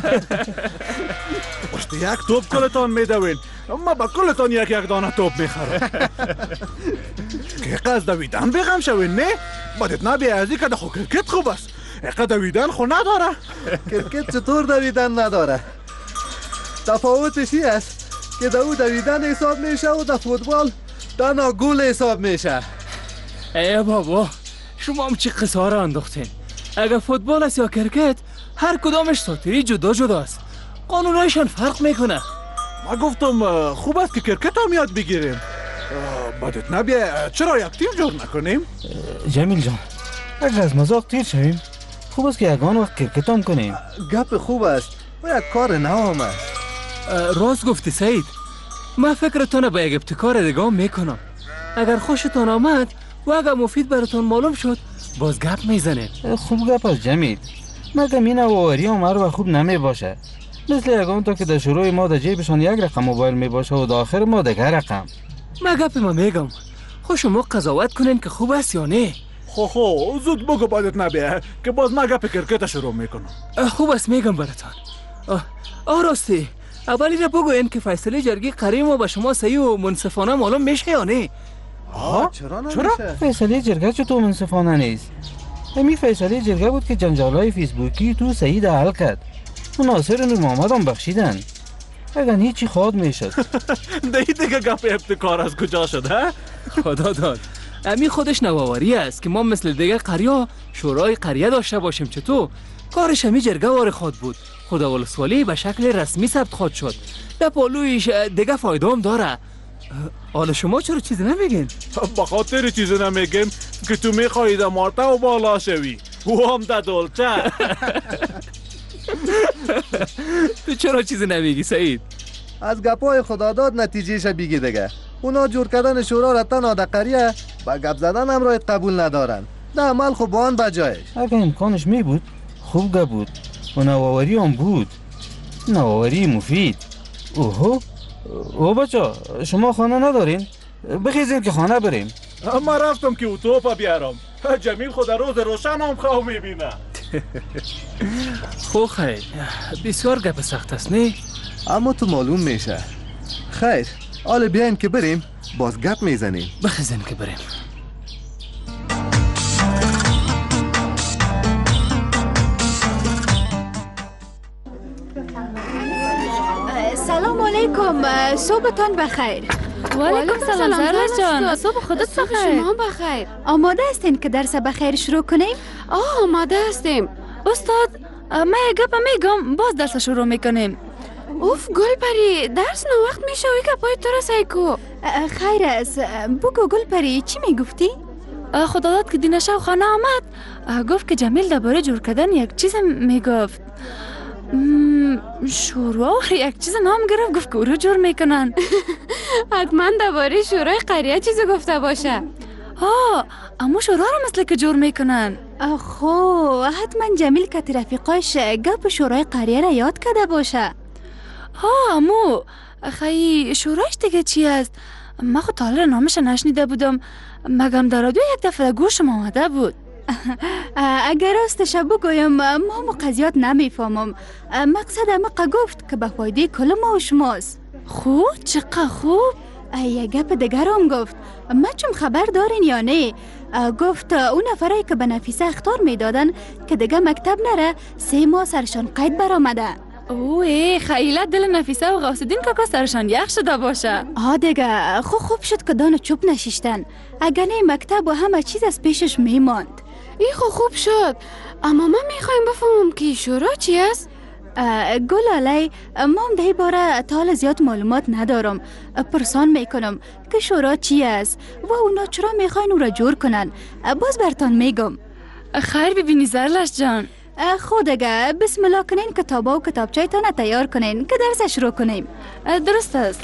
پشت یک توپ کلتان میدوین، ما با کلتان یک دانه توپ میخرم. که قصد دویدن بگم شوین نه؟ بادت نبیه ازی که خو کرکت خوب است. یقه دویدن خو نداره. کرکت چطور دویدن نداره؟ تفاوتش این است که دو دویدن حساب میشه و در فوتبال دانا گول حساب میشه. ای بابا شما هم چی قصه ها را انداختین؟ اگر فوتبال است یا کرکت هر کدامش ساتری جدا است، قانونایشان فرق میکنه. ما گفتم خوب است که کرکت هم یاد بگیریم. بدت نبیه چرا یک تیم جور نکنیم؟ جمیل جان اگر از مزاق تیر شویم خوب است که یگان وقت کرکت هم کنیم. گپ خوب است و یک کار نوام است. راست گفتی سعید، من فکرتون به یک ابتکار دیگه میکنم. اگر خوشتون آمد و اگر مفید براتون معلوم شد باز گپ میزنید. خوب گپ است جمیل، مگه این نوآوری عمر و خوب نمی باشه؟ مثل یگان تا که در شروع ما در جیبشان یک رقم موبایل می باشه و در آخر ما دیگر رقم. من گپ ما میگم، خو شما قضاوت کنین که خوب است یا نه. خو زود بگو بعدت نبیه که باز ما گپ کرکت شروع میکنم. خوب است میگم براتون. راستی اولی را بگوین که فیصله جرگی قریه ما به شما صحیح و منصفانه معلوم میشه یا نه؟ چرا؟ فیصله جرگه چطور منصفانه نیست؟ همین فیصله جرگه بود که جنجالای فیسبوکی تو سعید حل کرد و ناصر نور محمد هم بخشیدن. اگر هیچی خواد میشد. دیگه گپ ابتکار از کجا شد ها؟ خدا داد. امی خودش نوآوری است که ما مثل دیگه قریه شورای قریه داشته باشیم. چطور؟ کارش همی جرگه وار خود بود. خدا ولسوالی به شکل رسمی ثبت خود شد. در پالویش دیگه فایده هم داره. حالا شما چرا چیزی نمیگین؟ به خاطر چیزی نمیگیم که تو میخوایی در مارته و بالا شوی و هم در دولچه. تو چرا چیزی نمیگی سعید؟ از گپای خداداد نتیجهش بگی دیگه. اونا جور کردن شورا را تنها در قریه با گپ زدن هم رایت قبول ندارن. در عمل خب آن بجایش. اگه امکانش می بود خوب گپ بود و نوآوری هم بود، نوآوری مفید. او بچه شما خانه ندارین؟ بخیزین که خانه بریم. ما رفتم که اوتوپا بیارم. جمیل خود روز روشن هم خواه میبینه. خو خیر بسیار گپ سخت است نه؟ اما تو معلوم میشه. خیر حالا بیایم که بریم باز گپ میزنیم. بخیزین که بریم. سلام علیکم، صبحتان بخیر. و علیکم سلام زهرا جان، صبح خودت بخیر. شما بخیر. آماده هستین که درس بخیر شروع کنیم؟ آماده هستیم. استاد من یک گپ میگم باز درس شروع میکنیم. اوف گل پری، درس نو وقت میشه و یک پای تو را سایکو. خیر است، بگو گل پری چی میگفتی؟ خدا داد که دینشا خانه آمد گفت که جمیل درباره جور کردن یک چیز میگفت. شورا یک چیز نام گرفت، گفت که او رو جور میکنن. حتما درباره شورای قریه چیزی گفته باشه. اما شورا رو مثل که جور میکنن. خو حتما جمیل که رفیقاش گپ شورای قریه را یاد کرده باشه. امو خیلی شورایش دیگه چی است؟ من خود حالا نامش نشنیده بودم، مگم در رادیو یک دفعه گوشم آمده بود. اگر راستش بگویم ما قضیات نمیفهمم. مقصد امقا گفت که به فایده کل ما و شماست. خوب چقدر خوب. یک گپ دیگر هم گفت، ما چون خبر دارین یا نه؟ گفت اون نفرایی که به نفیسه اخطار میدادن که دیگه مکتب نره 3 ماه سرشان قید برآمده. اوه خیلی دل نفیسه و غوثالدین کاکا سرشان یخ شده باشه. دیگه خوب شد که دانو چوب نشیشتن، اگر نه مکتب و همه چیز از پیشش میماند. این خوب شد، اما من میخوایم بفهمم که شورا چی است؟ گلالی ما هم ده باره تا زیاد معلومات ندارم. پرسان میکنم که شورا چی است و اونا چرا میخواین او را جور کنن. باز برتان میگم. خیر ببینی زرلش جان. خودگه بسم الله کنین کتابا و کتابچه تانه تیار کنین که درس شروع کنیم. درست است.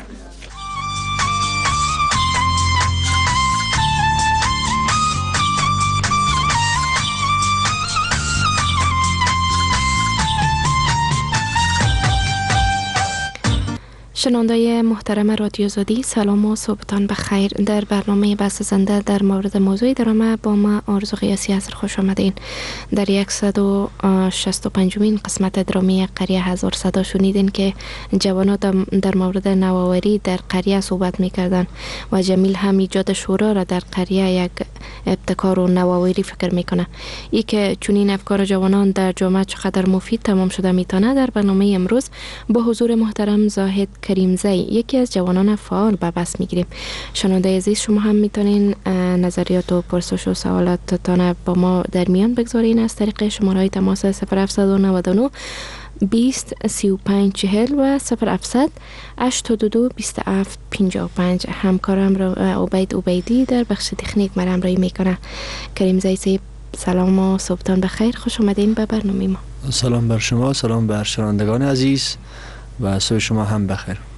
شنوندای محترم رادیو آزادی، سلام و صبحتان بخیر. در برنامه بحث زنده در مورد موضوع درامه با ما آرزو قیاسی هست. خوش آمدین. در 165مین قسمت درامی قریه هزار صدا شنیدین که جوانات در مورد نوآوری در قریه صحبت میکردن و جمیل هم ایجاد شورا را در قریه یک ابتکار و نوآوری فکر میکنه. ای که چنین افکار جوانان در جامعه چقدر مفید تمام شده میتونه در برنامه امروز با حضور محترم زاهد کریمزی، یکی از جوانان فعال به بحث میگیریم. شنونده عزیز، شما هم میتونین نظریات و پرسش و سوالاتتان با ما در میان بگذارین از طریق شماره تماس 0799 20 35 40 و 0700 822 27 55. همکارم عبید عبیدی در بخش تکنیک مرا همراهی میکنه. کریمزی صاحب سلام و صبحتان بخیر، خوش آمدین به برنامه ما. سلام بر شما، سلام بر شنوندگان عزیز و صبح شما هم بخیر.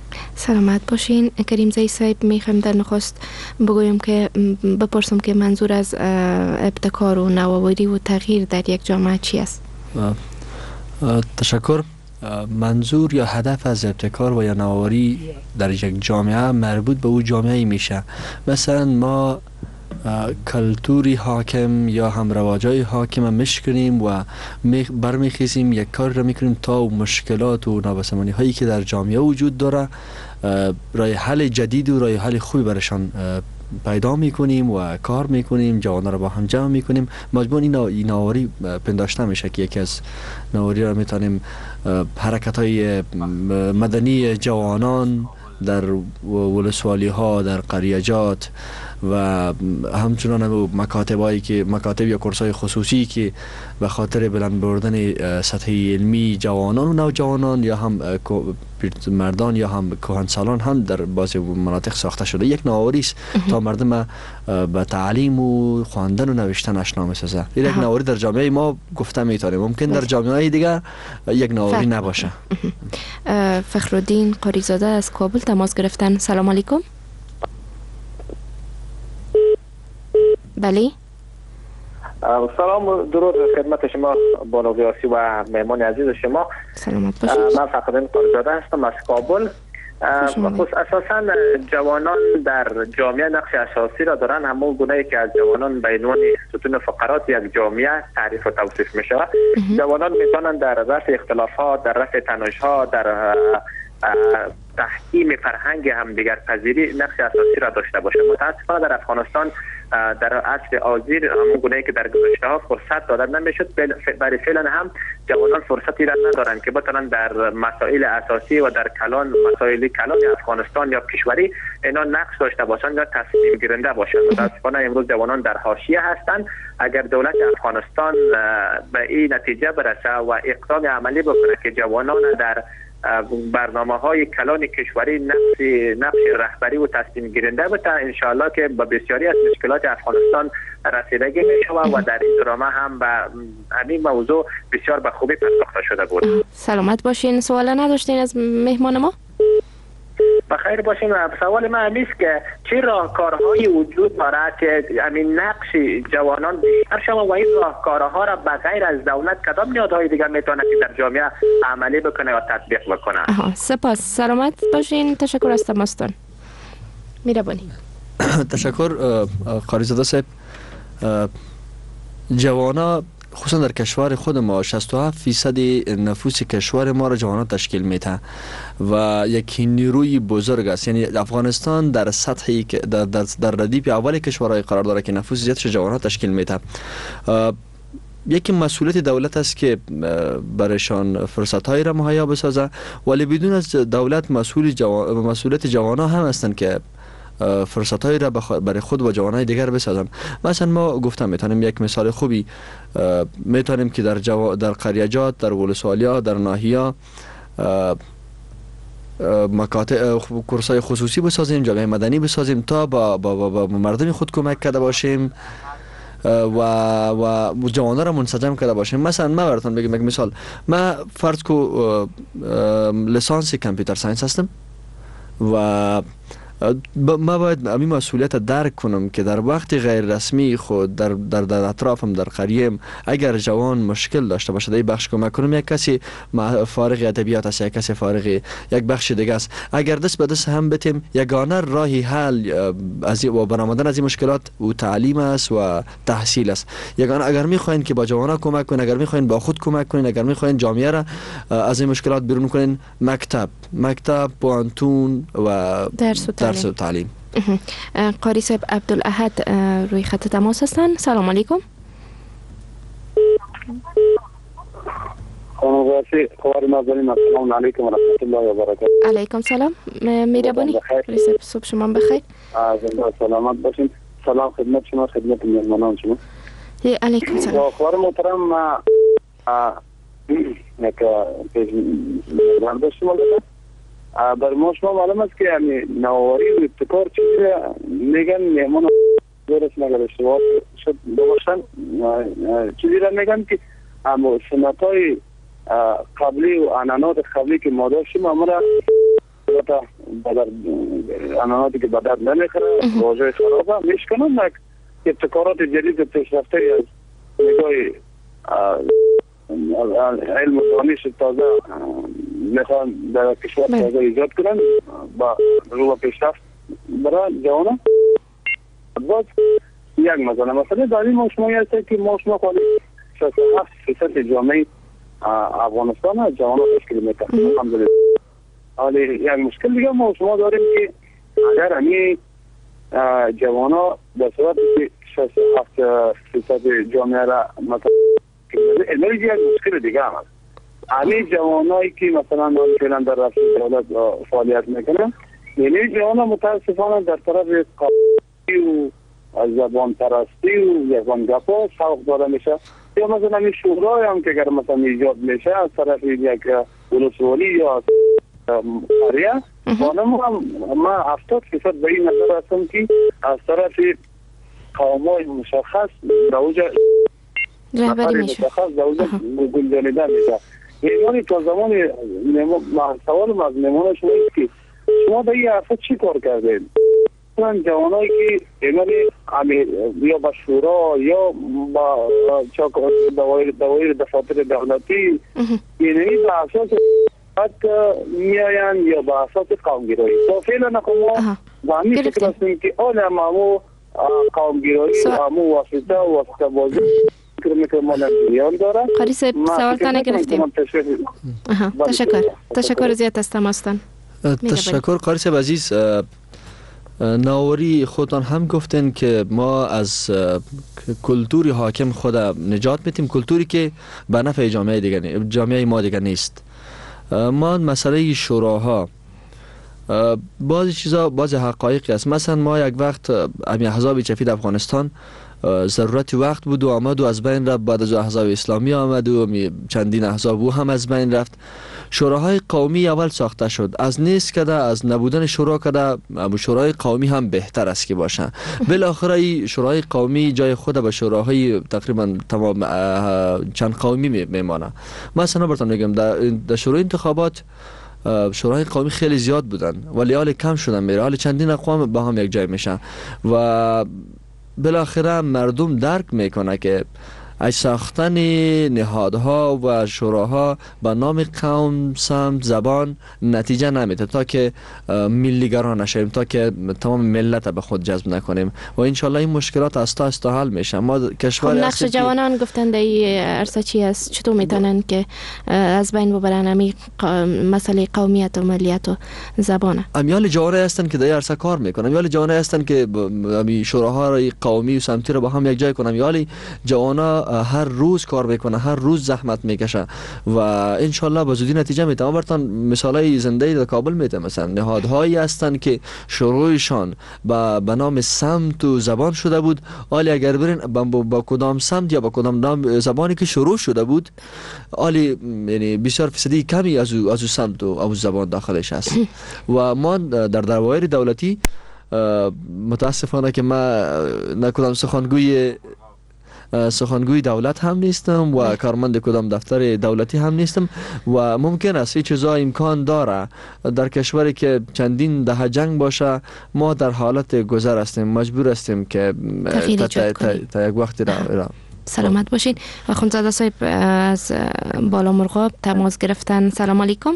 سلامت باشین. کریم زی صاحب، میخوایم در نخست بگویم که بپرسم که منظور از ابتکار و نوآوری و تغییر در یک جامعه چی است؟ تشکر. منظور یا هدف از ابتکار و یا نوآوری در یک جامعه مربوط به او جامعه میشه. مثلا ما کلتوری حاکم یا هم رواجای حاکم مشکنیم و برمیخیزیم یک کار را میکنیم تا مشکلات و نابسامانی هایی که در جامعه وجود داره راه حل جدید و راه حل خوبی برشان پیدا میکنیم و کار میکنیم، جوانان را با هم جمع میکنیم. مجموع این نوآوری پنداشته میشه که یکی از نوآوری را میتونیم حرکت های مدنی جوانان در ولسوالی ها، در قریجات و همچنان مکاتب یا کورس‌های خصوصی که به خاطر بلند بردن سطح علمی جوانان و نوجوانان یا هم مردان یا هم کهنسالان هم در بعضی مناطق ساخته شده. یک نوآوری است تا مردم به تعلیم و خواندن و نوشتن آشنا بسازه. این یک نوآوری در جامعه ما گفته میتونه، ممکن در جامعه دیگه یک نوآوری نباشه. فخرالدین قاریزاده از کابل تماس گرفتن. سلام علیکم. بله. سلام و درود خدمت شما بانو قیاسی و مهمان عزیز شما. سلامت باشید. من فخرالدین قاریزاده هستم از کابل. اساسا جوانان در جامعه نقش اساسی را دارن، همون گونه‌ای که از جوانان به عنوان ستون فقرات یک جامعه تعریف و توصیف میشه. جوانان میتونن در رفع اختلافات، در رفع تنش‌ها، در تحکیم فرهنگ همدیگر پذیری نقش اساسی را داشته باشه. متاسفانه در افغانستان در عصر حاضر همون گونه‌ای که در گذشته ها فرصت داده نمیشد، برای فعلا هم جوانان فرصتی را ندارند که بتونن در مسائل اساسی و در مسائل کلان افغانستان یا کشوری اینا نقش داشته باشند یا تصمیم گیرنده باشند. متاسفانه امروز جوانان در حاشیه هستند. اگر دولت افغانستان به این نتیجه برسه و اقدام عملی بکنه که جوانان در برنامه‌های کلان کشوری نقش رهبری و تصمیم گیرنده بده، انشاءالله که با بسیاری از مشکلات افغانستان رسیدگی می‌شود و در این درامه هم به همین موضوع بسیار به خوبی پرداخته شده بود. سلامت باشین. سوال نداشتین از مهمان ما؟ بخیر باشین. سوال من همیست که چه راهکارهایی وجود دارد که همین نقش جوانان بیشتر شود و این راهکارها را بغیر از دولت کدام نهادهای دیگر میتونه که در جامعه عملی بکنه یا تطبیق بکنه؟ سپاس. سلامت باشین. تشکر از تماستان. میربانی. تشکر قاریزاده صاحب. جوانا خصوصا در کشور خود ما 67% نفوس کشور ما را جوانان تشکیل میده و یک نیروی بزرگ است. یعنی افغانستان در سطحی که در ردیف اول کشورهای قرار داره که نفوس زیادش جوانان تشکیل میده. یکی مسئولیت دولت است که برایشان فرصت‌هایی را مهیا بسازه، ولی بدون از دولت مسئولیت جوانان هم هستند که فرصت‌هایی را برای خود و جوانای دیگر بسازن. مثلا ما گفتم میتونیم یک مثال خوبی میتونیم که در قریجات، در ولسوالیا، در ناحیه مکاتب کورس‌های خصوصی بسازیم، جامعه مدنی بسازیم تا با مردم خود کمک کرده باشیم و جوانان را منسجم کرده باشیم. مثلا من براتون بگم یک مثال. من فرض کو لیسانس کامپیوتر ساینس هستم و ما باید همین مسئولیت درک کنم که در وقت غیر رسمی خود در اطرافم در قریم اگر جوان مشکل داشته باشه در بخش کمک کنم. یک کسی فارغ ادبیات است، یک کسی فارغ یک بخش دیگه است، اگر دست به دست هم بتیم یگانه راهی حل از و برآمدن از این مشکلات و تعلیم است و تحصیل است. یگانه اگر میخواین که با جوانا کمک کنین، اگر میخواین با خود کمک کنین، اگر میخواین جامعه را از این مشکلات بیرون کنین، مکتب، پوانتون و درس و تعلیم. قاری صاحب عبدالاحد روی خط تماس هستن. سلام علیکم. سلام علیکم و رحمت الله و برکاته. علیکم سلام. میربانی. صبح شما بخیر. سلامت باشین. سلام خدمت شما، خدمت مهمانان شما. علیکم سلام. خبر محترم یک برداشت شما بر ما شما معلوم است که نوآوری و ابتکار چیزی میگن مهمان درست نگه اشتباه شد باشن چیزی را میگن که سنت های قبلی و عنعنات قبلی که ما داشتیم اما را البته بدر عناناتی که بدر نمیخوره واژه خرابه میشکنن یک ابتکارات جدید پیشرفته از نگاه علم و دانش تازه میخوان در کشور تازه ایجاد کنن با رو پیشرفت برای جوانان. باز یک مثلا در این شما هست که ما شما خواهیم 67% جامعه افغانستان جوانان تشکیل میکنن الحمدلله. ولی یک مشکل دیگه ما شما داریم که اگر همین جوانا به صورت 67% جامعه را مثلا انرژی یک مشکل دیگه هم هست. همین جوانایی که مثلا فعلا در رفت دولت فعالیت میکنن یعنی جوانا متاسفانه در طرف قومی و زبان پرستی و زبان گپا سوق داده میشه. یا مثلا این شورای هم که اگر مثلا ایجاد میشه از طرف یک ولسوالی یا قریه ما 70% به این نظر هستم که از طرف قومای مشخص دوجه رهبری میشه گنجانیده میشه. یعنی تا زمان سوال از نمونه شما است که شما به این حرفا چی کار کردید؟ جوانایی که یا با شورا یا با دوایر دفاتر دولتی یعنی به اساس میاین یا به اساس قومگرایی تا فعلا ما با همین فکر هستیم که آن همو قومگرایی همو واسطه بازی قاری صاحب سوالتان گرفتیم. تشکر زیاد از تماستان. تشکر قاری صاحب عزیز. ناوری خودتان هم گفتن که ما از کلتوری حاکم خود نجات میتیم، کلتوری که به نفع جامعه ما دیگه نیست. ما مسئله شوراها بعضی چیزا بعضی حقایقی است. مثلا ما یک وقت امی احزاب چفید افغانستان ضرورت وقت بود و آمد و از بین رفت. بعد از احزاب اسلامی آمد و چندین احزاب او هم از بین رفت. شوراهای قومی اول ساخته شد، از نیست کده، از نبودن شورا کده شورای قومی هم بهتر است که باشه. بالاخره شورای قومی جای خود به شوراهای تقریبا تمام چند قومی میمانه. مثلا براتون میگم در شورای انتخابات شورای قومی خیلی زیاد بودن ولی حال کم شدن میره، حال چندین اقوام با هم یک جای میشن و بالاخره مردم درک میکنه که از ساختن نهادها و شوراها به نام قوم، سمت، زبان نتیجه نمیده تا که ملیگران نشیم، تا که تمام ملت به خود جذب نکنیم و انشالله این مشکلات آستا حل میشه. ما کشور نقش جوانان گفتند این عرصه چی است؟ چطور میتونن که از بین ببرن همین مسئله قومیت و ملیت و زبان؟ امیال جوانای هستن که در عرصه کار میکنن، امیال جوانای هستن که شوراها را قومی و سمتی را با هم یک جای کنن. امیال جوانا هر روز کار میکنه، هر روز زحمت میکشه و انشالله با زودی نتیجه میده. ما براتون مثالای زنده در کابل میده. مثلا نهادهایی هستن که شروعشان به نام سمت و زبان شده بود، حالی اگر برین با کدام سمت یا با کدام نام زبانی که شروع شده بود، حالی یعنی بسیار فیصدی کمی از او سمت و از زبان داخلش هست. و ما در دوایر دولتی متاسفانه که ما نکدام سخنگوی دولت هم نیستم و کارمند کدام دفتر دولتی هم نیستم و ممکن است این چیزا امکان داره در کشوری که چندین دهه جنگ باشه ما در حالت گذر هستیم، مجبور هستیم که تا یک وقتی را سلامت باشین. و خانزاده صاحب از بالا مرغاب تماس گرفتن. سلام علیکم.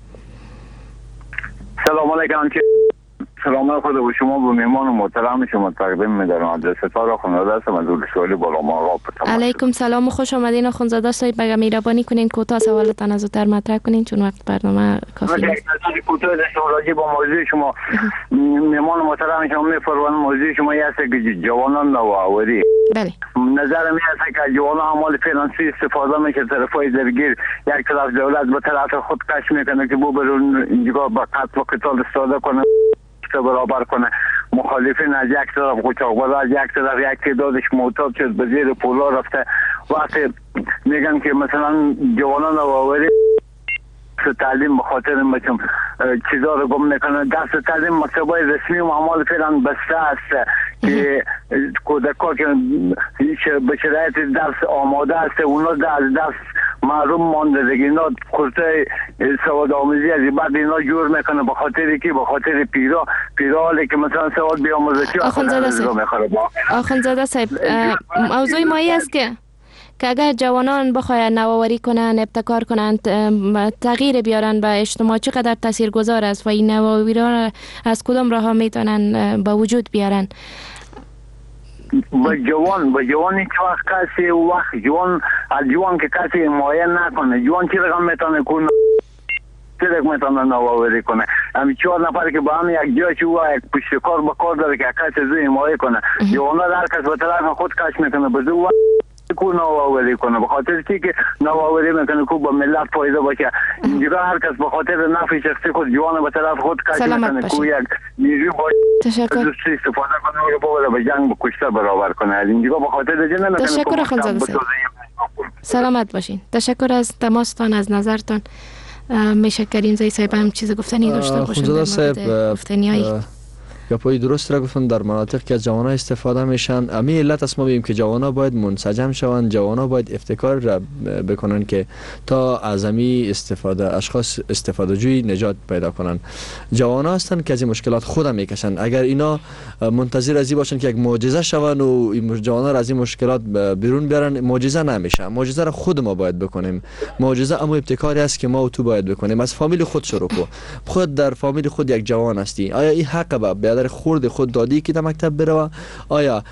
سلام علیکم. سلام خود به شما و میمان محترم شما تقدیم می‌دارم. عبدالستار خانواده هستم از ولسوالی بالا مرغاب. علیکم سلام و خوش آمدین. خانزاده صاحب بگم مهربانی کنین کوتاه سوالتان از زودتر مطرح کنین چون وقت برنامه کافی نیست. کوتاه راجع به موضوع شما میمان محترم شما می‌فرمایید موضوع شما است که جوانان نوآوری. بله. نظر می است که جوانان اعمال فینانسی استفاده میشه طرفای درگیر یک طرف دولت به طرف خود کش میکنه که بو برون اینجا با قتل و قتال استفاده کنه برابر کنه. مخالفین از یک طرف قاچاقبر از یک طرف یک تعدادش معتاد شد به زیر پولا رفته. وقتی میگن که مثلا جوانان نوآوری تعلیم به خاطر مثلا چیزا رو گم میکنن، دست تعلیم مکتبای رسمی و اعمال فعلا بسته است که کودکان که به شرایط درس آماده است اونا از درس معروم مانده دیگه. اینا کورسای سواد آموزی از بعد اینا جور میکنه به خاطر کی؟ به خاطر پیرالی که مثلا سواد بیاموزه چی آخوندزاده صاحب موضوع مایی است که اگر جوانان بخواید نوآوری کنند، ابتکار کنند، تغییر بیارن به اجتماع چقدر تاثیرگذار است و این نوآوری را از کدام راه ها میتونن به وجود بیارن؟ با جوان هیچ وقت کسی از جوان که کسی حمایت نکنه، جوان چی رقم میتونه کنه، چی رقم میتونه نوآوری کنه. همین 4 نفر که با هم یک جای چی یک پشت کار با کار داره که کسی زو حمایت کنه. جوانا هر کس به طرف خود کش میکنه بزو کو نوآوری کنه، به خاطر چی که نوآوری میکنه کو با ملت فایده باشه. اینجا هر کس به خاطر نفع شخصی خود جوان به طرف خود کش میکنه کو یک نیرو با استفاده کنه و باید به جنگ با کشته برابر کنه. اینجا به خاطر جنگ نمیکنه. تشکر خانزاده صاحب. سلامت باشین. تشکر از تماستان، از نظرتان. میشه کریم زی صاحب هم چیز گفتنی داشته باشن در مورد گفتنیایی؟ گپای درست را گفتن. در مناطق که از جوان‌ها استفاده میشن، امی علت است ما بگیم که جوان‌ها باید منسجم شوند، جوان‌ها باید ابتکار را بکنن که تا از امی اشخاص استفاده جوی نجات پیدا کنن. جوان‌ها هستن که از این مشکلات خودم میکشن. اگر اینا منتظر از این باشن که یک معجزه شون و جوان‌ها را از این مشکلات بیرون بیارن، معجزه نمیشه. معجزه را خود ما باید بکنیم. معجزه اما ابتکاری است که ما و تو باید بکنیم. از فامیل خود شروع کن. خود در فامیل خود یک جوان هستی، آیا این حق به خورد خود دادی که در مکتب بره؟ آیا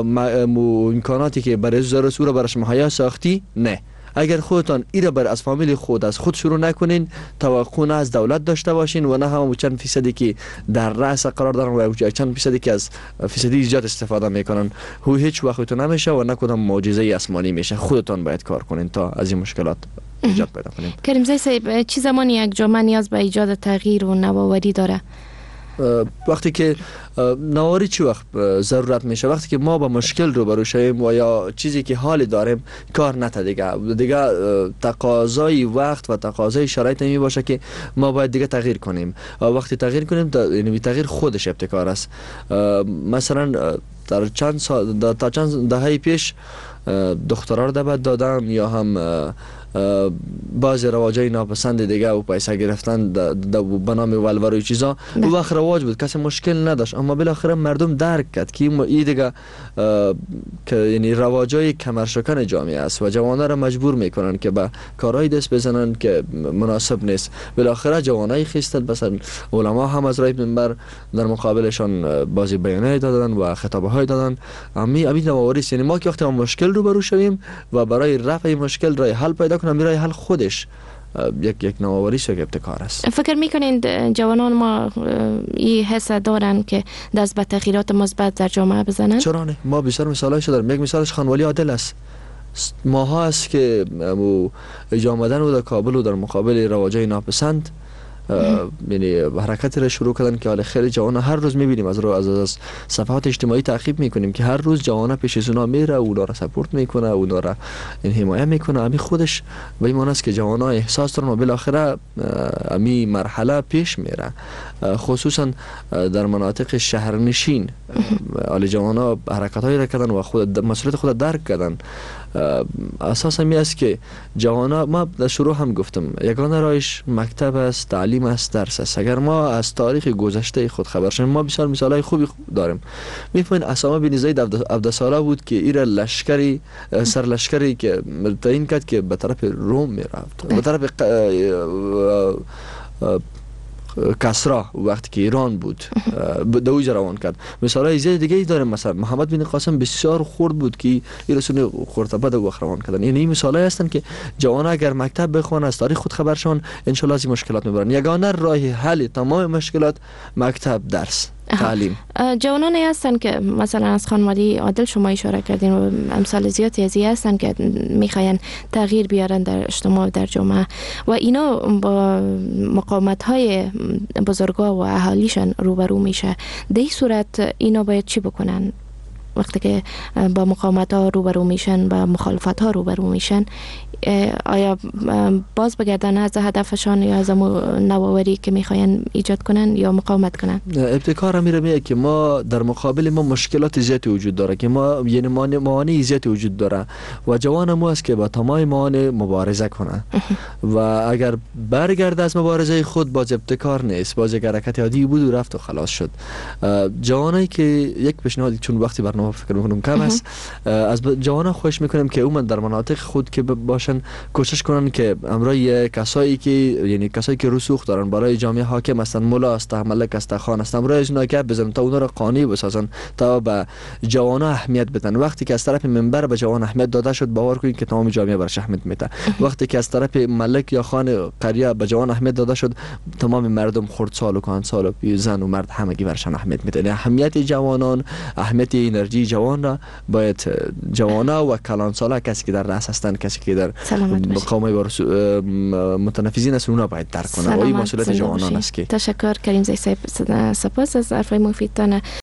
امکاناتی که برای زرس او را برش مهیا ساختی؟ نه. اگر خودتان ایره بر از فامیل خود از خود شروع نکنین، توقع نه از دولت داشته باشین و نه هم چند فیصدی که در رأس قرار دارن و چند فیصدی که از فیصدی ایجاد استفاده میکنن، هو هیچ وقت نمیشه و نه کدام معجزه آسمانی میشه. خودتان باید کار کنین تا از این مشکلات ایجاد پیدا کنین. کریم زی صاحب، چه زمانی یک جامعه نیاز به ایجاد تغییر و نوآوری داره؟ وقتی که نوآوری چی وقت ضرورت میشه؟ وقتی که ما با مشکل روبرو شویم و یا چیزی که حالی داریم کار نته دیگه تقاضای وقت و تقاضای شرایط می باشه که ما باید دیگه تغییر کنیم. وقتی تغییر کنیم یعنی تغییر خودش ابتکار است. مثلا در چند دهه پیش دخترها رو دعوت دادم یا هم بعضی رواجای ناپسند دیگه و پیسه گرفتن به نام ولور و چیزا. او وقت رواج بود، کسی مشکل نداشت، اما بالاخره مردم درک کرد که این دیگه که یعنی رواجای کمرشکن جامعه است و جوانان را مجبور میکنن که به کارهای دست بزنن که مناسب نیست. بالاخره جوانای خیستد، مثلا علما هم از راه منبر در مقابلشان بعضی بیانیه دادن و خطابهای دادن. همین نوآوری است. یعنی ما که وقتی ما مشکل روبرو شویم و برای رفع مشکل راه حل پیدا کنم، راه حل خودش یک نوآوری است و ابتکار است. فکر میکنین جوانان ما این حس دارن که دست به تغییرات مثبت در جامعه بزنن؟ چرا نه؟ ما بسیار مثالایش داریم. یک مثالش خانوالی عادل است. ماها است که آمدن و در کابل و در مقابل رواجای ناپسند یعنی حرکت را شروع کردن که حالا خیلی جوانا هر روز میبینیم از صفحات اجتماعی تعقیب میکنیم که هر روز جوانا پیش از اونا میره، اونا را سپورت میکنه، اونا را این حمایت میکنه. همین خودش به این معنی است که جوانا احساس دارن و بالاخره همین مرحله پیش میره. خصوصا در مناطق شهرنشین حال جوانا حرکت‌هایی را کردن و خود مسئولیت خود درک کردن. اساس می است که جوانا، ما در شروع هم گفتم، یگانه راهش مکتب است، تعلیم است، درس است. اگر ما از تاریخ گذشته خود خبر شیم، ما بسیار مثالای خوبی داریم. میفهمین اسامه بن زید 17 ساله بود که ایره لشکری سرلشکری که تعیین کرد که به طرف روم میرفت، به طرف کسرا وقتی که ایران بود دویج روان کرد. مثالای زیاد دیگه ای داریم. مثلا محمد بن قاسم بسیار خرد بود که این رسول خرطبه دو وقت روان کردن. یعنی این مثالای هستن که جوان اگر مکتب بخوان، از تاریخ خود خبر شون، ان شاء الله از این مشکلات میبرن. یگانه راه حل تمام مشکلات مکتب، درس، تعلیم. جوانانی هستن که مثلا از خانواده عادل شما اشاره کردین و امثال زیادی از این هستن که میخواین تغییر بیارن در اجتماع و در جامعه و اینا با مقاومت های بزرگا و اهالیشان روبرو میشه. در این صورت اینا باید چی بکنن؟ وقتی که با مقاومت ها روبرو میشن، با مخالفت ها روبرو میشن، آیا باز بگردن از هدفشان یا از نوآوری که میخواین ایجاد کنن یا مقاومت کنن؟ ابتکار میره که ما در مقابل ما مشکلات زیادی وجود داره که ما یعنی موانع زیادی وجود داره و جوان ما است که با تمام موانع مبارزه کنه و اگر برگرده از مبارزه خود باز ابتکار نیست، باز یک حرکت عادی بود و رفت و خلاص شد. جوانایی که یک پیشنهادی چون وقتی برنامه فکر میکنم کم است، از جوانا خواهش میکنم که عموما در مناطق خود که باشن کوشش کنن که امرای کسایی که رسوخ دارن برای جامعه حاکم هستن، ملا است، ملک است، خان است، امرای از ناگه بزنن تا اونا را قانع بسازن تا به جوانا اهمیت بدن. وقتی که از طرف منبر به جوان اهمیت داده شد، باور کنید که تمام جامعه برش اهمیت میده. وقتی که از طرف ملک یا خان قریه به جوان اهمیت داده شد، تمام مردم خردسال و کهنسال و زن و مرد همگی برش اهمیت میده. اهمیت جوانان، اهمیت انرژی جوان را باید جوانا و کلانسالا، کسی که در رأس هستند، کسی که در مقام متنفذین هستند، اونا باید درک کنه و این مسئولیت جوانان است. تشکر کریم زی صاحب، سپاس از حرفای مفیدتان.